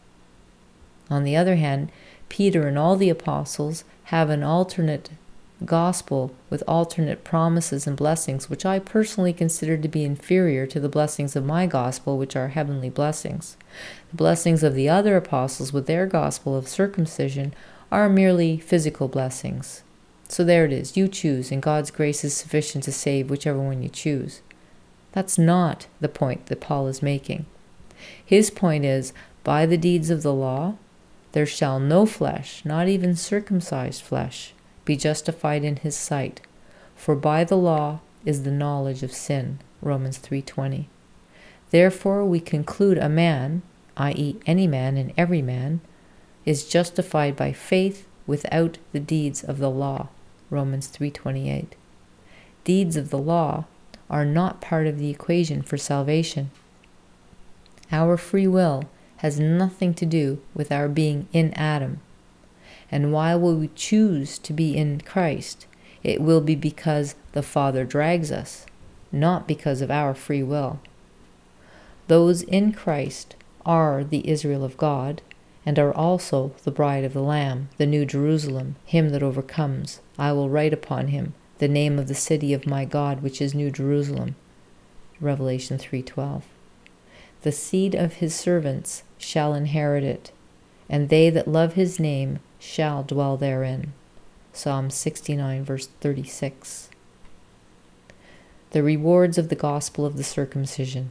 On the other hand, Peter and all the apostles have an alternate gospel with alternate promises and blessings, which I personally consider to be inferior to the blessings of my gospel, which are heavenly blessings. The blessings of the other apostles with their gospel of circumcision are merely physical blessings. So there it is. You choose, and God's grace is sufficient to save whichever one you choose. That's not the point that Paul is making. His point is, by the deeds of the law, there shall no flesh, not even circumcised flesh, be justified in his sight. For by the law is the knowledge of sin. Romans 3:20. Therefore we conclude a man, i.e. any man and every man, is justified by faith without the deeds of the law. Romans 3:28. Deeds of the law are not part of the equation for salvation. Our free will has nothing to do with our being in Adam. And while we choose to be in Christ, it will be because the Father drags us, not because of our free will. Those in Christ are the Israel of God, and are also the bride of the Lamb, the New Jerusalem, him that overcomes. I will write upon him the name of the city of my God, which is New Jerusalem. Revelation 3:12. The seed of his servants shall inherit it, and they that love his name shall dwell therein. Psalm 69, verse 36. The rewards of the gospel of the circumcision.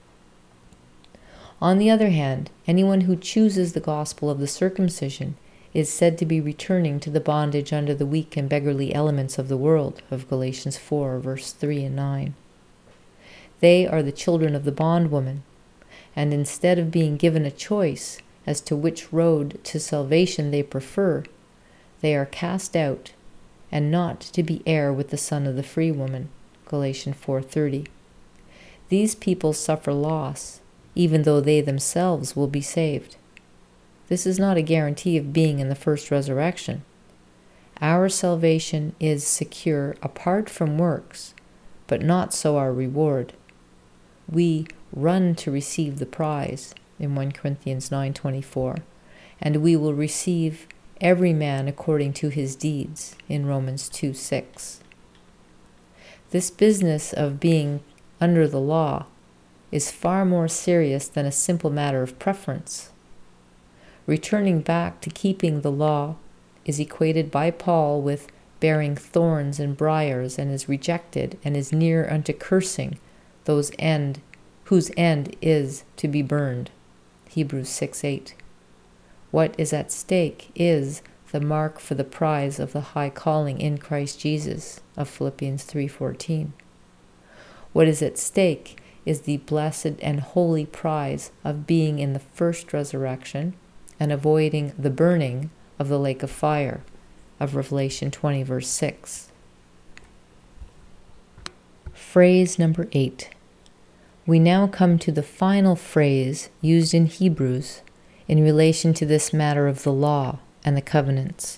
On the other hand, anyone who chooses the gospel of the circumcision is said to be returning to the bondage under the weak and beggarly elements of the world, of Galatians 4, verse 3 and 9. They are the children of the bondwoman, and instead of being given a choice as to which road to salvation they prefer, they are cast out, and not to be heir with the son of the free woman, Galatians 4:30. These people suffer loss, even though they themselves will be saved. This is not a guarantee of being in the first resurrection. Our salvation is secure apart from works, but not so our reward. We run to receive the prize, in 1 Corinthians 9:24, and we will receive every man according to his deeds, in Romans 2:6. This business of being under the law is far more serious than a simple matter of preference. Returning back to keeping the law is equated by Paul with bearing thorns and briars, and is rejected and is near unto cursing whose end is to be burned. Hebrews 6:8. What is at stake is the mark for the prize of the high calling in Christ Jesus, of Philippians 3:14. What is at stake is the blessed and holy prize of being in the first resurrection and avoiding the burning of the lake of fire of Revelation 20, verse 6. Phrase number 8. We now come to the final phrase used in Hebrews in relation to this matter of the law and the covenants.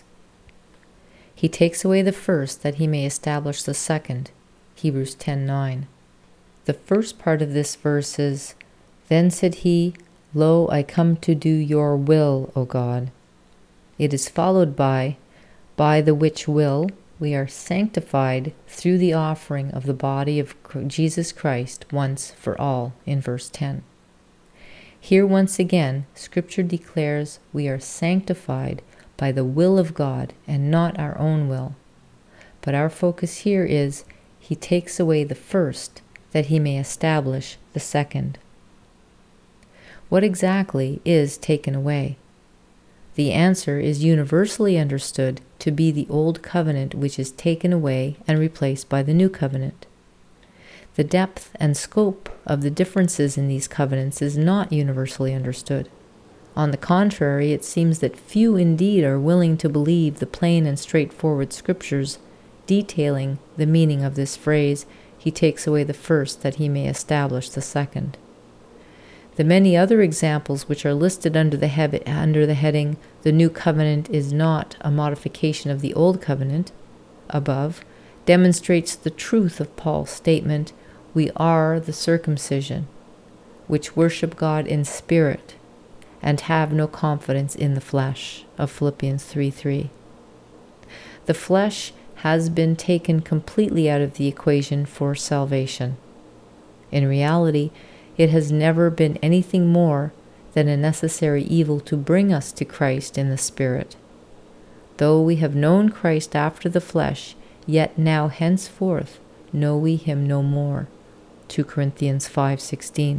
He takes away the first that he may establish the second. Hebrews 10:9. The first part of this verse is, Then said he, Lo, I come to do your will, O God. It is followed by the which will we are sanctified through the offering of the body of Jesus Christ once for all, in verse 10. Here once again, Scripture declares we are sanctified by the will of God and not our own will. But our focus here is, he takes away the first that he may establish the second. What exactly is taken away? The answer is universally understood to be the old covenant, which is taken away and replaced by the new covenant. The depth and scope of the differences in these covenants is not universally understood. On the contrary, it seems that few indeed are willing to believe the plain and straightforward scriptures detailing the meaning of this phrase, he takes away the first that he may establish the second. The many other examples which are listed under the heading, the new covenant is not a modification of the old covenant, above, demonstrates the truth of Paul's statement, we are the circumcision, which worship God in spirit, and have no confidence in the flesh, of Philippians 3:3. The flesh has been taken completely out of the equation for salvation. In reality, it has never been anything more than a necessary evil to bring us to Christ in the Spirit. Though we have known Christ after the flesh, yet now henceforth know we him no more. 2 Corinthians 5:16.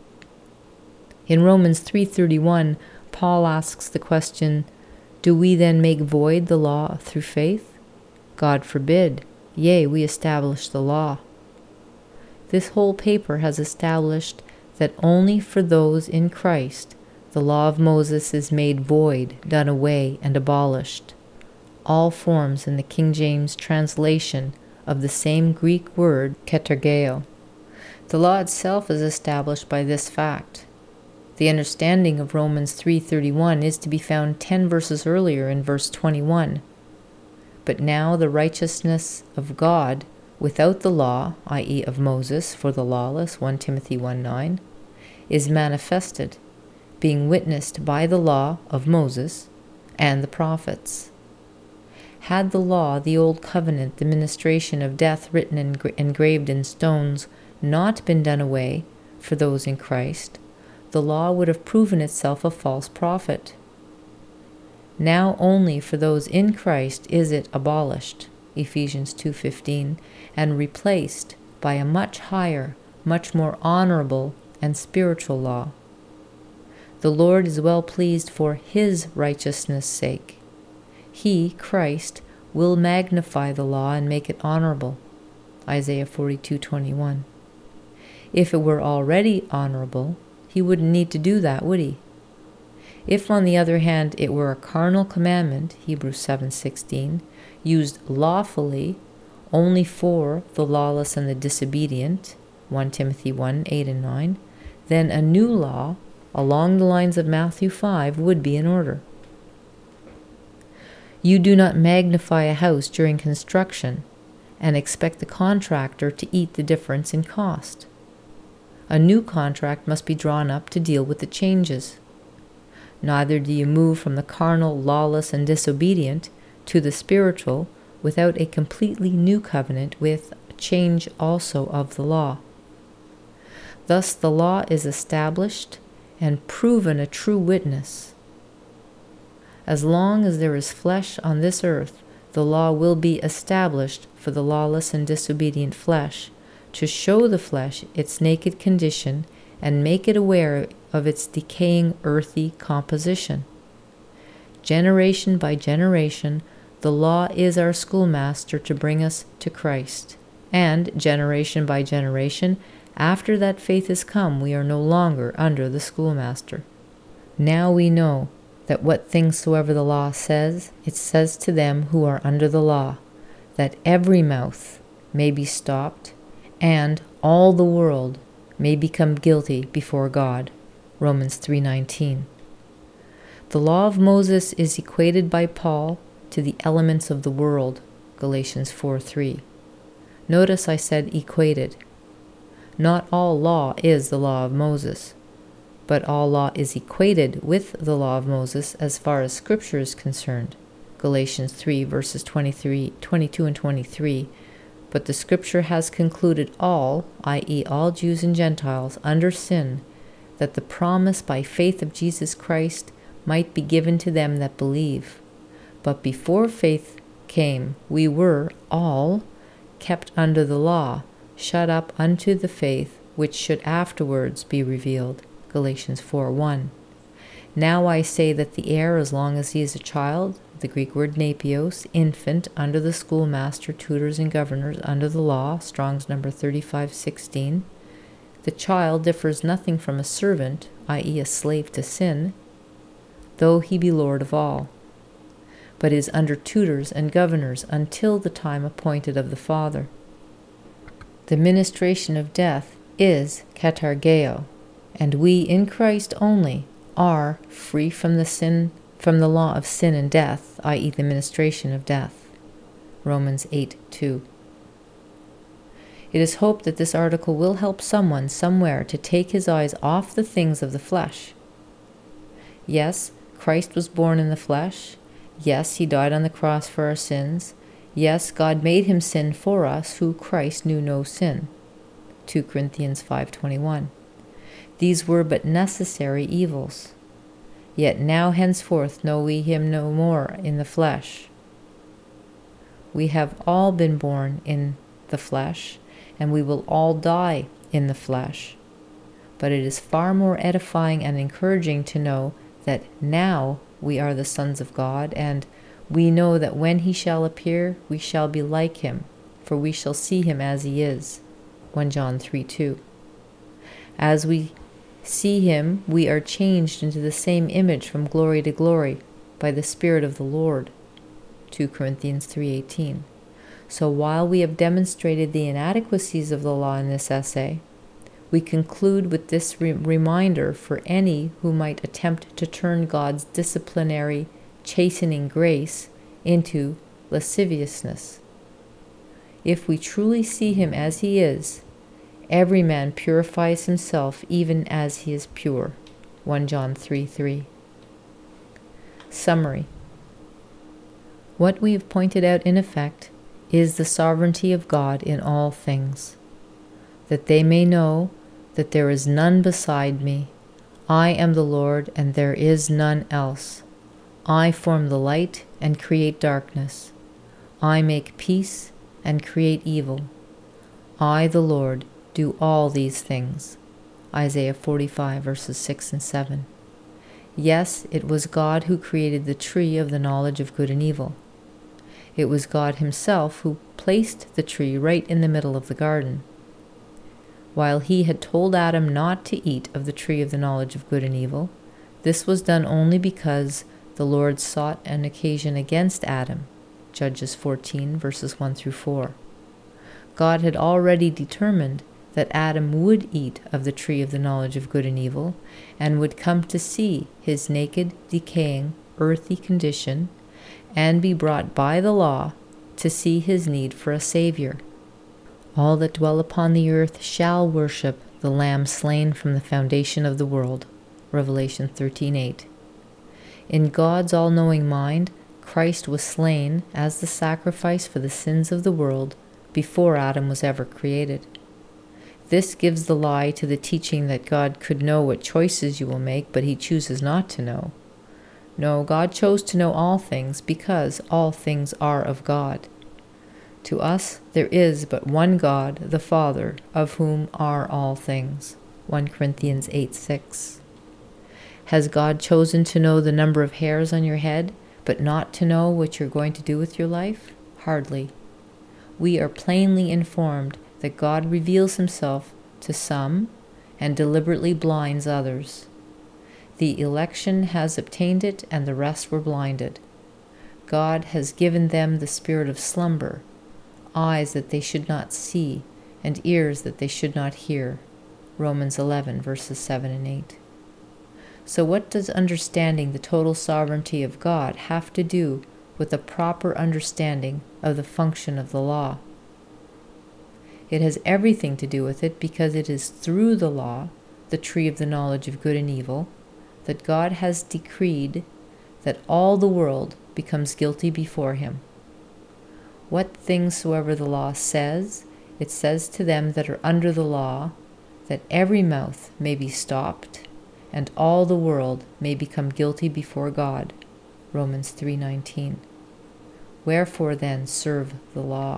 In Romans 3:31, Paul asks the question, Do we then make void the law through faith? God forbid. Yea, we establish the law. This whole paper has established that only for those in Christ the law of Moses is made void, done away, and abolished. All forms in the King James translation of the same Greek word, katargeo. The law itself is established by this fact. The understanding of Romans 3:31 is to be found 10 verses earlier in verse 21. But now the righteousness of God without the law, i.e. of Moses, for the lawless, 1 Timothy 1:9, is manifested, being witnessed by the law of Moses and the prophets. Had the law, the old covenant, the ministration of death written and engraved in stones, not been done away for those in Christ, the law would have proven itself a false prophet. Now only for those in Christ is it abolished, Ephesians 2:15, and replaced by a much higher, much more honorable and spiritual law. The Lord is well pleased for his righteousness' sake. He, Christ, will magnify the law and make it honorable, Isaiah 42:21. If it were already honorable, he wouldn't need to do that, would he? If, on the other hand, it were a carnal commandment, Hebrews 7:16, used lawfully only for the lawless and the disobedient, 1 Timothy 1:8 and 9, then a new law, along the lines of Matthew 5, would be in order. You do not magnify a house during construction and expect the contractor to eat the difference in cost. A new contract must be drawn up to deal with the changes. Neither do you move from the carnal, lawless, and disobedient to the spiritual without a completely new covenant with a change also of the law. Thus the law is established and proven a true witness. As long as there is flesh on this earth, the law will be established for the lawless and disobedient flesh, to show the flesh its naked condition and make it aware of its decaying earthy composition. Generation by generation, the law is our schoolmaster to bring us to Christ. And generation by generation, after that faith has come, we are no longer under the schoolmaster. Now we know that what things soever the law says, it says to them who are under the law, that every mouth may be stopped, and all the world may become guilty before God. Romans 3:19. The law of Moses is equated by Paul to the elements of the world. Galatians 4:3. Notice I said equated. Not all law is the law of Moses, but all law is equated with the law of Moses as far as Scripture is concerned. Galatians 3 verses 22 and 23. But the Scripture has concluded all, i.e. all Jews and Gentiles, under sin, that the promise by faith of Jesus Christ might be given to them that believe. But before faith came, we were all kept under the law, shut up unto the faith which should afterwards be revealed. Galatians 4:1. Now I say that the heir, as long as he is a child, the Greek word napios, infant, under the schoolmaster, tutors, and governors, under the law, Strong's number 3516, the child differs nothing from a servant, i.e. a slave to sin, though he be Lord of all, but is under tutors and governors until the time appointed of the Father. The ministration of death is katargeo, and we in Christ only are free from the law of sin and death, i.e. the ministration of death. Romans 8:2. It is hoped that this article will help someone somewhere to take his eyes off the things of the flesh. Yes, Christ was born in the flesh. Yes, he died on the cross for our sins. Yes, God made him sin for us, who Christ knew no sin. 2 Corinthians 5:21. These were but necessary evils. Yet now henceforth know we him no more in the flesh. We have all been born in the flesh, and we will all die in the flesh. But it is far more edifying and encouraging to know that now we are the sons of God, and we know that when he shall appear, we shall be like him, for we shall see him as he is. 1 John 3:2. As we see him, we are changed into the same image from glory to glory by the Spirit of the Lord. 2 Corinthians 3:18. So while we have demonstrated the inadequacies of the law in this essay, we conclude with this reminder for any who might attempt to turn God's disciplinary, chastening grace into lasciviousness. If we truly see him as he is, every man purifies himself even as he is pure. 1 John 3:3. Summary. What we have pointed out in effect is the sovereignty of God in all things, that they may know that there is none beside me. I am the Lord, and there is none else. I form the light and create darkness. I make peace and create evil. I, the Lord, do all these things. Isaiah 45 verses 6 and 7. Yes, it was God who created the tree of the knowledge of good and evil. It was God himself who placed the tree right in the middle of the garden. While he had told Adam not to eat of the tree of the knowledge of good and evil, this was done only because the Lord sought an occasion against Adam. Judges 14 verses 1 through 4. God had already determined that Adam would eat of the tree of the knowledge of good and evil, and would come to see his naked, decaying, earthy condition, and be brought by the law to see his need for a Savior. All that dwell upon the earth shall worship the Lamb slain from the foundation of the world. Revelation 13:8. In God's all-knowing mind, Christ was slain as the sacrifice for the sins of the world before Adam was ever created. This gives the lie to the teaching that God could know what choices you will make, but he chooses not to know. No, God chose to know all things because all things are of God. To us there is but one God, the Father, of whom are all things. 1 Corinthians 8:6. Has God chosen to know the number of hairs on your head, but not to know what you're going to do with your life? Hardly. We are plainly informed that God reveals himself to some and deliberately blinds others. The election has obtained it, and the rest were blinded. God has given them the spirit of slumber, eyes that they should not see, and ears that they should not hear. Romans 11, verses 7 and 8. So what does understanding the total sovereignty of God have to do with a proper understanding of the function of the law? It has everything to do with it, because it is through the law, the tree of the knowledge of good and evil, that God has decreed that all the world becomes guilty before him. What things soever the law says, it says to them that are under the law, that every mouth may be stopped, and all the world may become guilty before God. Romans 3:19. Wherefore then serve the law?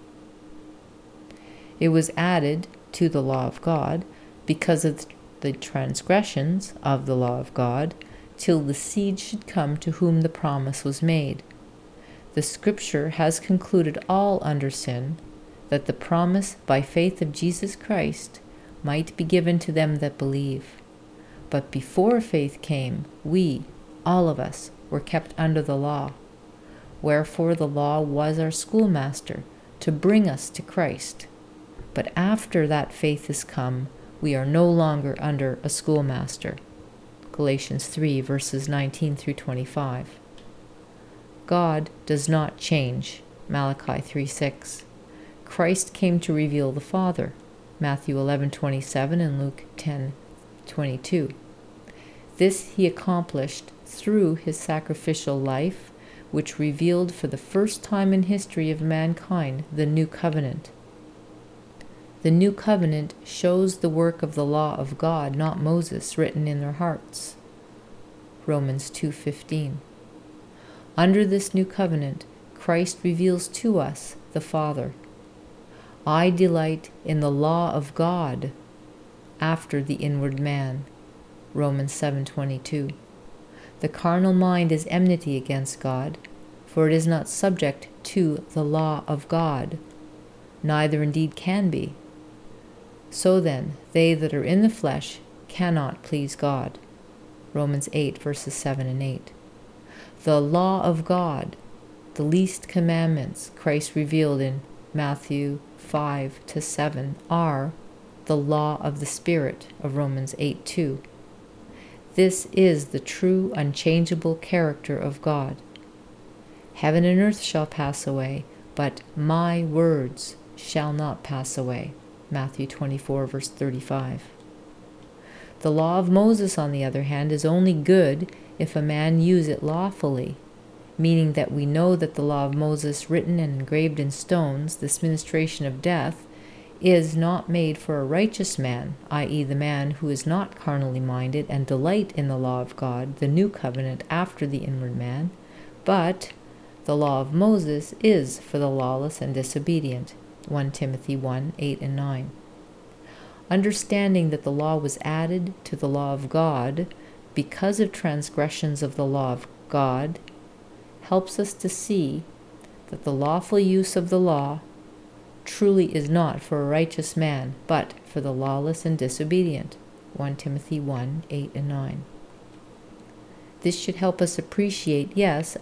It was added to the law of God because of the transgressions of the law of God, till the seed should come to whom the promise was made. The Scripture has concluded all under sin, that the promise by faith of Jesus Christ might be given to them that believe. But before faith came, we, all of us, were kept under the law. Wherefore the law was our schoolmaster, to bring us to Christ. But after that faith is come, we are no longer under a schoolmaster. Galatians 3, verses 19 through 25. God does not change. Malachi 3:6. Christ came to reveal the Father. Matthew 11:27 and Luke 10:22. This he accomplished through his sacrificial life, which revealed for the first time in history of mankind the new covenant. The new covenant shows the work of the law of God, not Moses, written in their hearts. Romans 2:15. Under this new covenant, Christ reveals to us the Father. I delight in the law of God after the inward man. Romans 7:22. The carnal mind is enmity against God, for it is not subject to the law of God, neither indeed can be. So then, they that are in the flesh cannot please God. Romans 8, verses 7 and 8. The law of God, the least commandments Christ revealed in Matthew 5-7, are the law of the Spirit of Romans 8:2. This is the true, unchangeable character of God. Heaven and earth shall pass away, but my words shall not pass away. Matthew 24, verse 35. The law of Moses, on the other hand, is only good if a man use it lawfully, meaning that we know that the law of Moses, written and engraved in stones, this ministration of death, is not made for a righteous man, i.e. the man who is not carnally minded and delight in the law of God, the new covenant after the inward man, but the law of Moses is for the lawless and disobedient. 1 Timothy 1:8 and 9. Understanding that the law was added to the law of God because of transgressions of the law of God helps us to see that the lawful use of the law truly is not for a righteous man, but for the lawless and disobedient. 1 Timothy 1:8 and 9. This should help us appreciate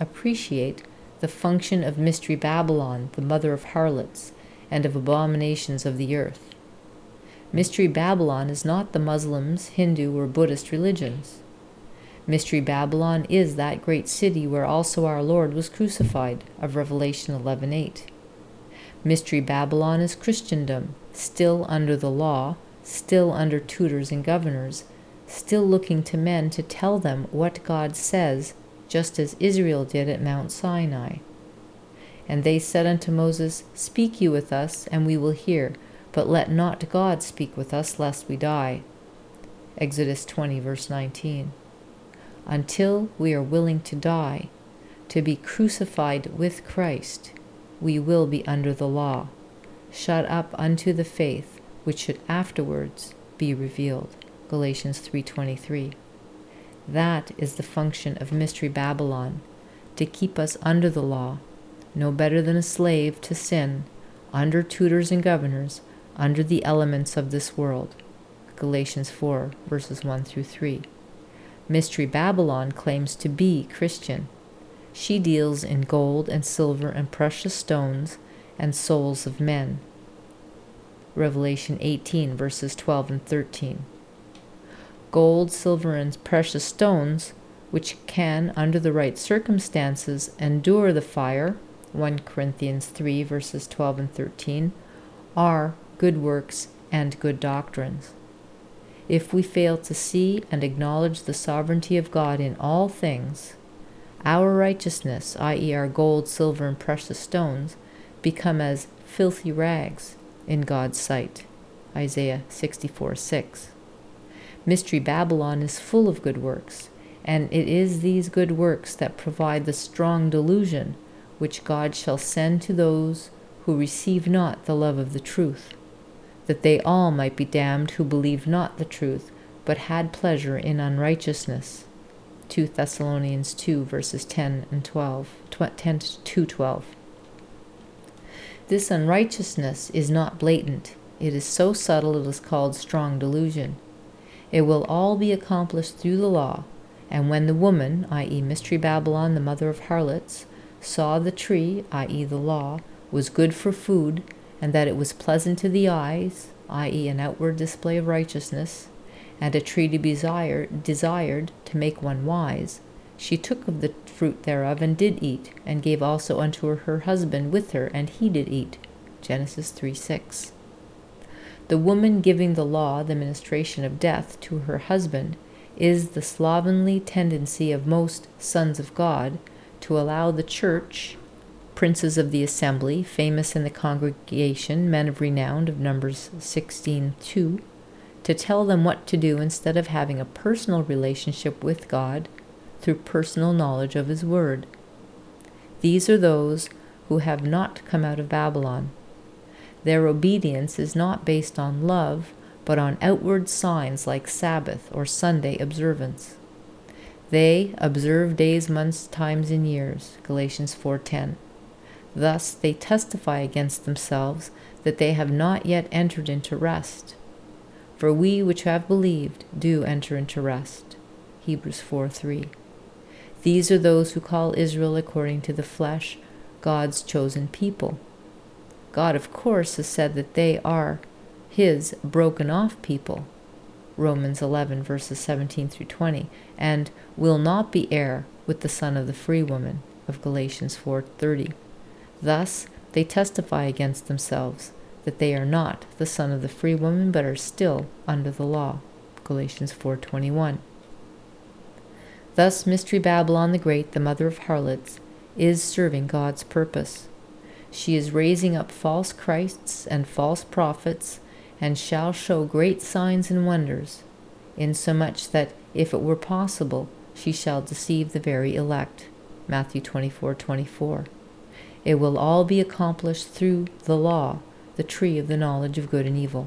the function of Mystery Babylon, the mother of harlots, and of abominations of the earth. Mystery Babylon is not the Muslims, Hindu, or Buddhist religions. Mystery Babylon is that great city where also our Lord was crucified, of Revelation 11:8. Mystery Babylon is Christendom, still under the law, still under tutors and governors, still looking to men to tell them what God says, just as Israel did at Mount Sinai. And they said unto Moses, Speak you with us, and we will hear, but let not God speak with us, lest we die. Exodus 20, verse 19. Until we are willing to die, to be crucified with Christ, we will be under the law, shut up unto the faith which should afterwards be revealed. Galatians 3:23. That is the function of Mystery Babylon, to keep us under the law, no better than a slave to sin, under tutors and governors, under the elements of this world. Galatians 4, verses 1 through 3. Mystery Babylon claims to be Christian. She deals in gold and silver and precious stones and souls of men. Revelation 18, verses 12 and 13. Gold, silver, and precious stones, which can, under the right circumstances, endure the fire, 1 Corinthians 3, verses 12 and 13, are good works and good doctrines. If we fail to see and acknowledge the sovereignty of God in all things, our righteousness, i.e. our gold, silver, and precious stones, become as filthy rags in God's sight. Isaiah 64:6. Mystery Babylon is full of good works, and it is these good works that provide the strong delusion which God shall send to those who receive not the love of the truth, that they all might be damned who believed not the truth, but had pleasure in unrighteousness. 2 Thessalonians 2, verses 10 and 12, 10 to 12. This unrighteousness is not blatant. It is so subtle it is called strong delusion. It will all be accomplished through the law, and when the woman, i.e. Mystery Babylon, the mother of harlots, saw the tree, i.e. the law, was good for food, and that it was pleasant to the eyes, i.e. an outward display of righteousness, and a tree to be desired to make one wise, she took of the fruit thereof and did eat, and gave also unto her husband with her, and he did eat. Genesis 3:6. The woman giving the law, the ministration of death, to her husband, is the slovenly tendency of most sons of God to allow the church, princes of the assembly, famous in the congregation, men of renown of Numbers 16:2, to tell them what to do instead of having a personal relationship with God through personal knowledge of His Word. These are those who have not come out of Babylon. Their obedience is not based on love, but on outward signs like Sabbath or Sunday observance. They observe days, months, times, and years. Galatians 4:10. Thus they testify against themselves that they have not yet entered into rest. For we which have believed do enter into rest. Hebrews 4:3. These are those who call Israel according to the flesh, God's chosen people. God, of course, has said that they are His broken-off people, Romans 11, verses 17 through 20, and will not be heir with the son of the free woman, of Galatians 4:30. Thus, they testify against themselves that they are not the son of the free woman, but are still under the law, Galatians 4:21. Thus, Mystery Babylon the Great, the mother of harlots, is serving God's purpose. She is raising up false Christs and false prophets, and shall show great signs and wonders, insomuch that, if it were possible, she shall deceive the very elect. Matthew 24:24. It will all be accomplished through the law, the tree of the knowledge of good and evil.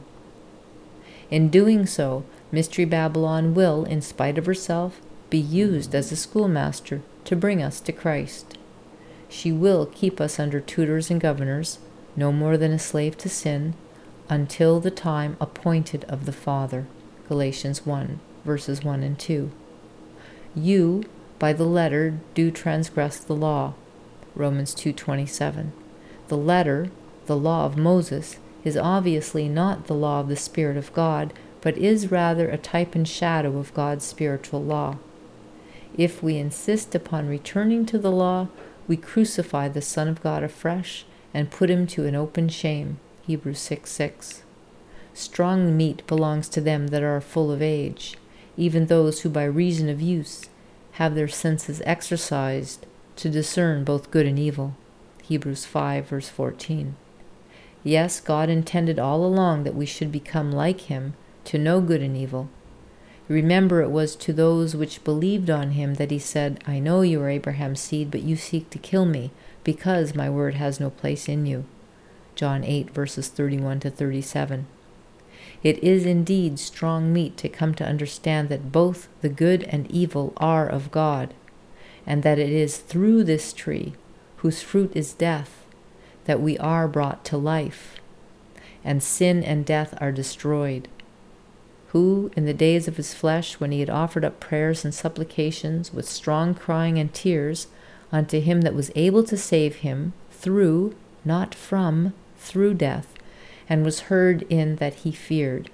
In doing so, Mystery Babylon will, in spite of herself, be used as a schoolmaster to bring us to Christ. She will keep us under tutors and governors, no more than a slave to sin, until the time appointed of the Father. Galatians 1, verses 1 and 2. You, by the letter, do transgress the law. Romans 2:27. The letter, the law of Moses, is obviously not the law of the Spirit of God, but is rather a type and shadow of God's spiritual law. If we insist upon returning to the law, we crucify the Son of God afresh and put him to an open shame. Hebrews 6:6. Strong meat belongs to them that are full of age, even those who by reason of use have their senses exercised to discern both good and evil. Hebrews 5, verse 14. Yes, God intended all along that we should become like him, to know good and evil. Remember, it was to those which believed on him that he said, I know you are Abraham's seed, but you seek to kill me, because my word has no place in you. John 8, verses 31 to 37. It is indeed strong meat to come to understand that both the good and evil are of God, and that it is through this tree, whose fruit is death, that we are brought to life, and sin and death are destroyed. who, in the days of his flesh, when he had offered up prayers and supplications with strong crying and tears unto him that was able to save him through, not from, through death, and was heard in that he feared.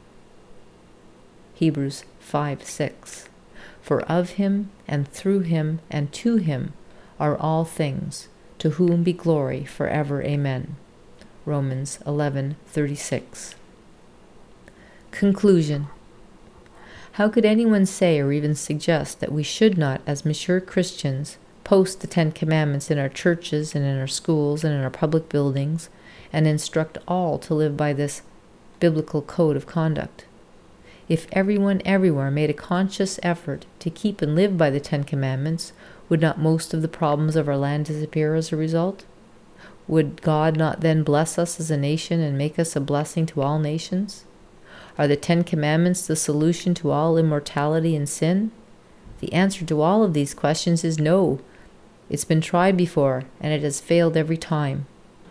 Hebrews 5:6. For of him, and through him, and to him are all things, to whom be glory forever. Amen. Romans 11:36. Conclusion. How could anyone say or even suggest that we should not, as mature Christians, post the 10 Commandments in our churches and in our schools and in our public buildings, and instruct all to live by this biblical code of conduct? If everyone everywhere made a conscious effort to keep and live by the 10 Commandments, would not most of the problems of our land disappear as a result? Would God not then bless us as a nation and make us a blessing to all nations? Are the 10 Commandments the solution to all immortality and sin? The answer to all of these questions is no. It's been tried before, and it has failed every time.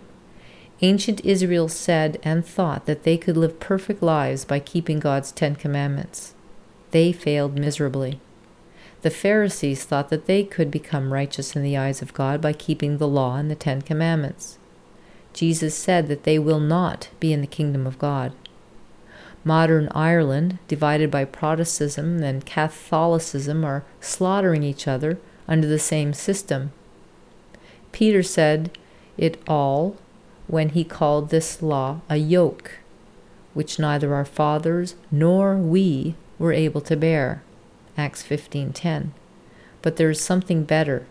Ancient Israel said and thought that they could live perfect lives by keeping God's 10 Commandments. They failed miserably. The Pharisees thought that they could become righteous in the eyes of God by keeping the law and the 10 Commandments. Jesus said that they will not be in the kingdom of God. Modern Ireland, divided by Protestantism and Catholicism, are slaughtering each other under the same system. Peter said it all when he called this law a yoke, which neither our fathers nor we were able to bear. Acts 15:10. But there is something better.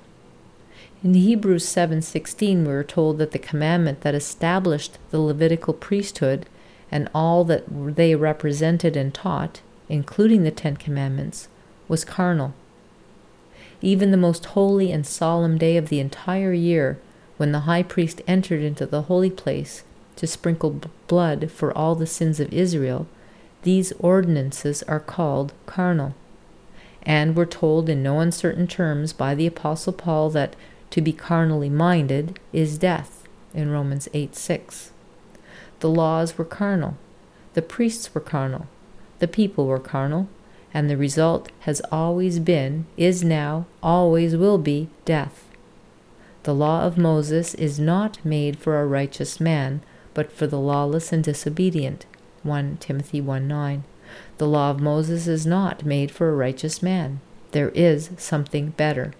In Hebrews 7:16 we are told that the commandment that established the Levitical priesthood and all that they represented and taught, including the 10 Commandments, was carnal. Even the most holy and solemn day of the entire year, when the high priest entered into the holy place to sprinkle blood for all the sins of Israel, these ordinances are called carnal. And we're told in no uncertain terms by the Apostle Paul that to be carnally minded is death, in Romans 8:6. The laws were carnal, the priests were carnal, the people were carnal, and the result has always been, is now, always will be, death. The law of Moses is not made for a righteous man, but for the lawless and disobedient, 1 Timothy 1:9. The law of Moses is not made for a righteous man. There is something better.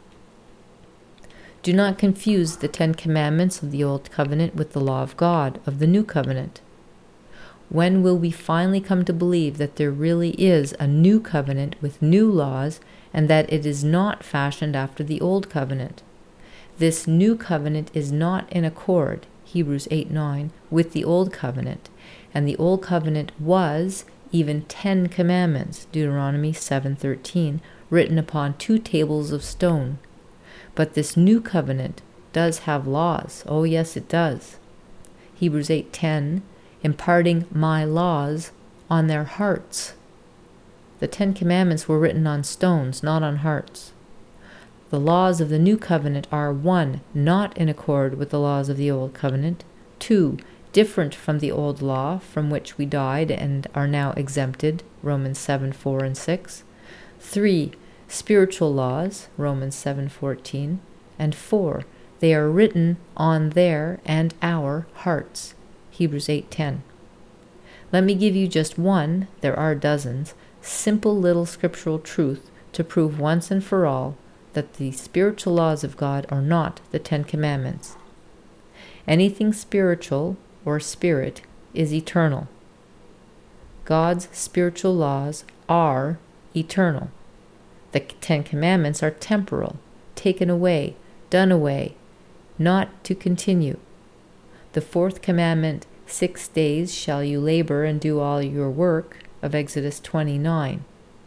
Do not confuse the 10 Commandments of the Old Covenant with the law of God of the New Covenant. When will we finally come to believe that there really is a new covenant with new laws and that it is not fashioned after the Old Covenant? This new covenant is not in accord, Hebrews 8:9, with the Old Covenant, and the Old Covenant was even 10 commandments, Deuteronomy 7:13, written upon 2 tables of stone. But this new covenant does have laws. Oh yes, it does. Hebrews 8:10, imparting my laws on their hearts. The 10 commandments were written on stones, not on hearts. The laws of the new covenant are 1. Not in accord with the laws of the old covenant, 2. Different from the old law from which we died and are now exempted, Romans 7:4 and 6, 3. Spiritual laws, Romans 7:14, and 4. They are written on their and our hearts, Hebrews 8:10. Let me give you just one, there are dozens, simple little scriptural truth to prove once and for all that the spiritual laws of God are not the 10 Commandments. Anything spiritual or spirit is eternal. God's spiritual laws are eternal. The 10 Commandments are temporal, taken away, done away, not to continue. The 4th commandment, 6 days shall you labor and do all your work, of Exodus 29.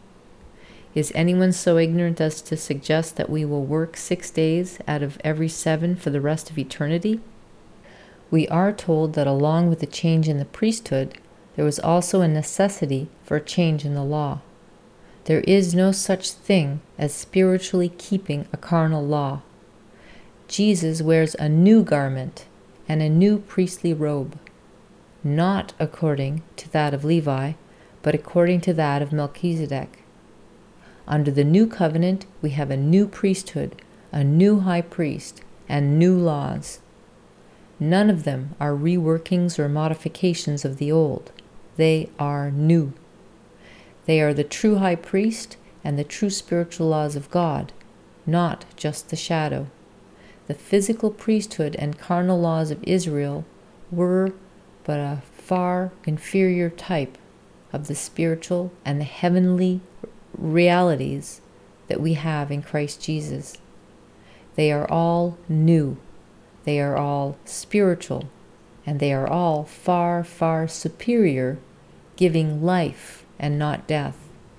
Is anyone so ignorant as to suggest that we will work 6 days out of every 7 for the rest of eternity? We are told that along with the change in the priesthood, there was also a necessity for a change in the law. There is no such thing as spiritually keeping a carnal law. Jesus wears a new garment and a new priestly robe, not according to that of Levi, but according to that of Melchizedek. Under the new covenant, we have a new priesthood, a new high priest, and new laws. None of them are reworkings or modifications of the old. They are new. They are the true high priest and the true spiritual laws of God, not just the shadow. The physical priesthood and carnal laws of Israel were but a far inferior type of the spiritual and the heavenly realities that we have in Christ Jesus. They are all new. They are all spiritual, and they are all far, far superior, giving life and not death.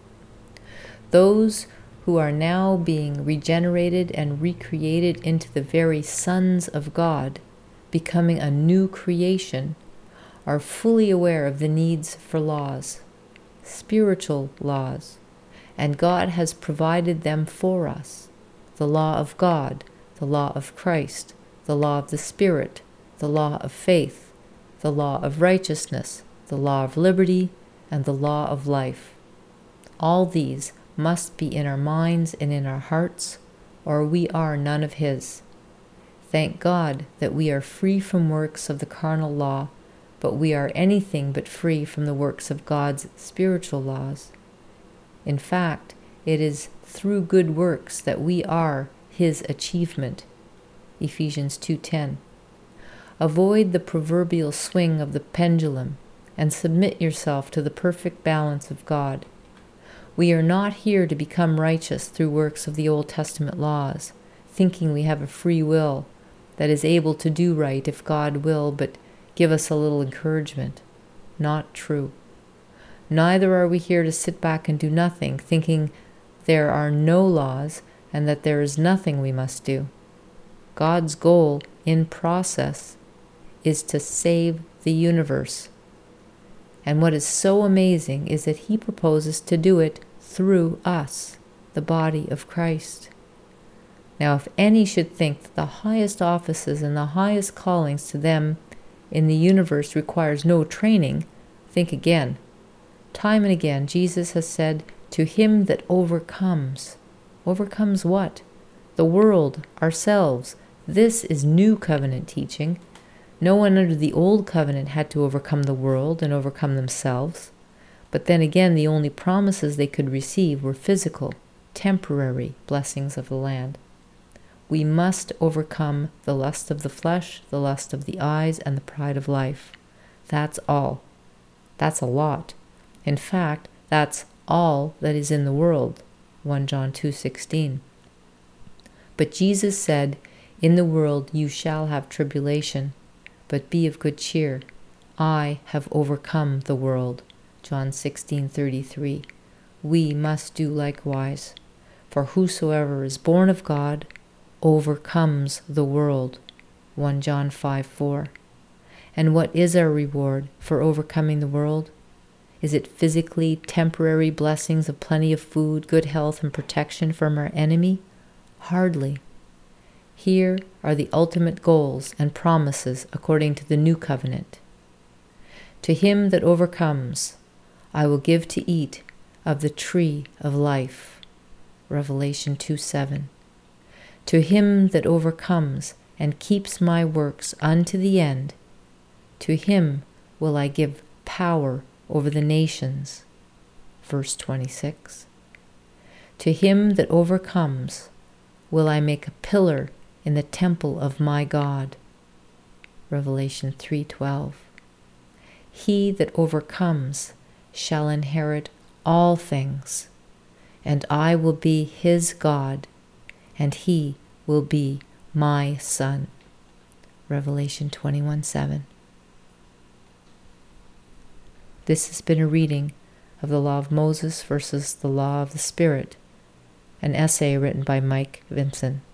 Those who are now being regenerated and recreated into the very sons of God, becoming a new creation, are fully aware of the needs for laws, spiritual laws, and God has provided them for us. The law of God, the law of Christ, the law of the Spirit, the law of faith, the law of righteousness, the law of liberty, and the law of life. All these must be in our minds and in our hearts, or we are none of His. Thank God that we are free from works of the carnal law, but we are anything but free from the works of God's spiritual laws. In fact, it is through good works that we are His achievement. Ephesians 2:10. Avoid the proverbial swing of the pendulum and submit yourself to the perfect balance of God. We are not here to become righteous through works of the Old Testament laws, thinking we have a free will that is able to do right if God will but give us a little encouragement. Not true. Neither are we here to sit back and do nothing, thinking there are no laws and that there is nothing we must do. God's goal in process is to save the universe. And what is so amazing is that He proposes to do it through us, the body of Christ. Now, if any should think that the highest offices and the highest callings to them in the universe requires no training, think again. Time and again, Jesus has said, "To him that overcomes." Overcomes what? The world, ourselves. This is new covenant teaching. No one under the old covenant had to overcome the world and overcome themselves. But then again, the only promises they could receive were physical, temporary blessings of the land. We must overcome the lust of the flesh, the lust of the eyes, and the pride of life. That's all. That's a lot. In fact, that's all that is in the world. 1 John 2:16. But Jesus said, "In the world you shall have tribulation, but be of good cheer. I have overcome the world." John 16:33. We must do likewise. For whosoever is born of God overcomes the world. 1 John 5:4. And what is our reward for overcoming the world? Is it physically temporary blessings of plenty of food, good health, and protection from our enemy? Hardly. Here are the ultimate goals and promises according to the new covenant. To him that overcomes, I will give to eat of the tree of life. Revelation 2:7. To him that overcomes and keeps my works unto the end, to him will I give power over the nations. Verse 26. To him that overcomes will I make a pillar in the temple of my God. Revelation 3:12. He that overcomes shall inherit all things, and I will be his God, and he will be my son. Revelation 21:7. This has been a reading of the Law of Moses versus the Law of the Spirit, an essay written by Mike Vinson.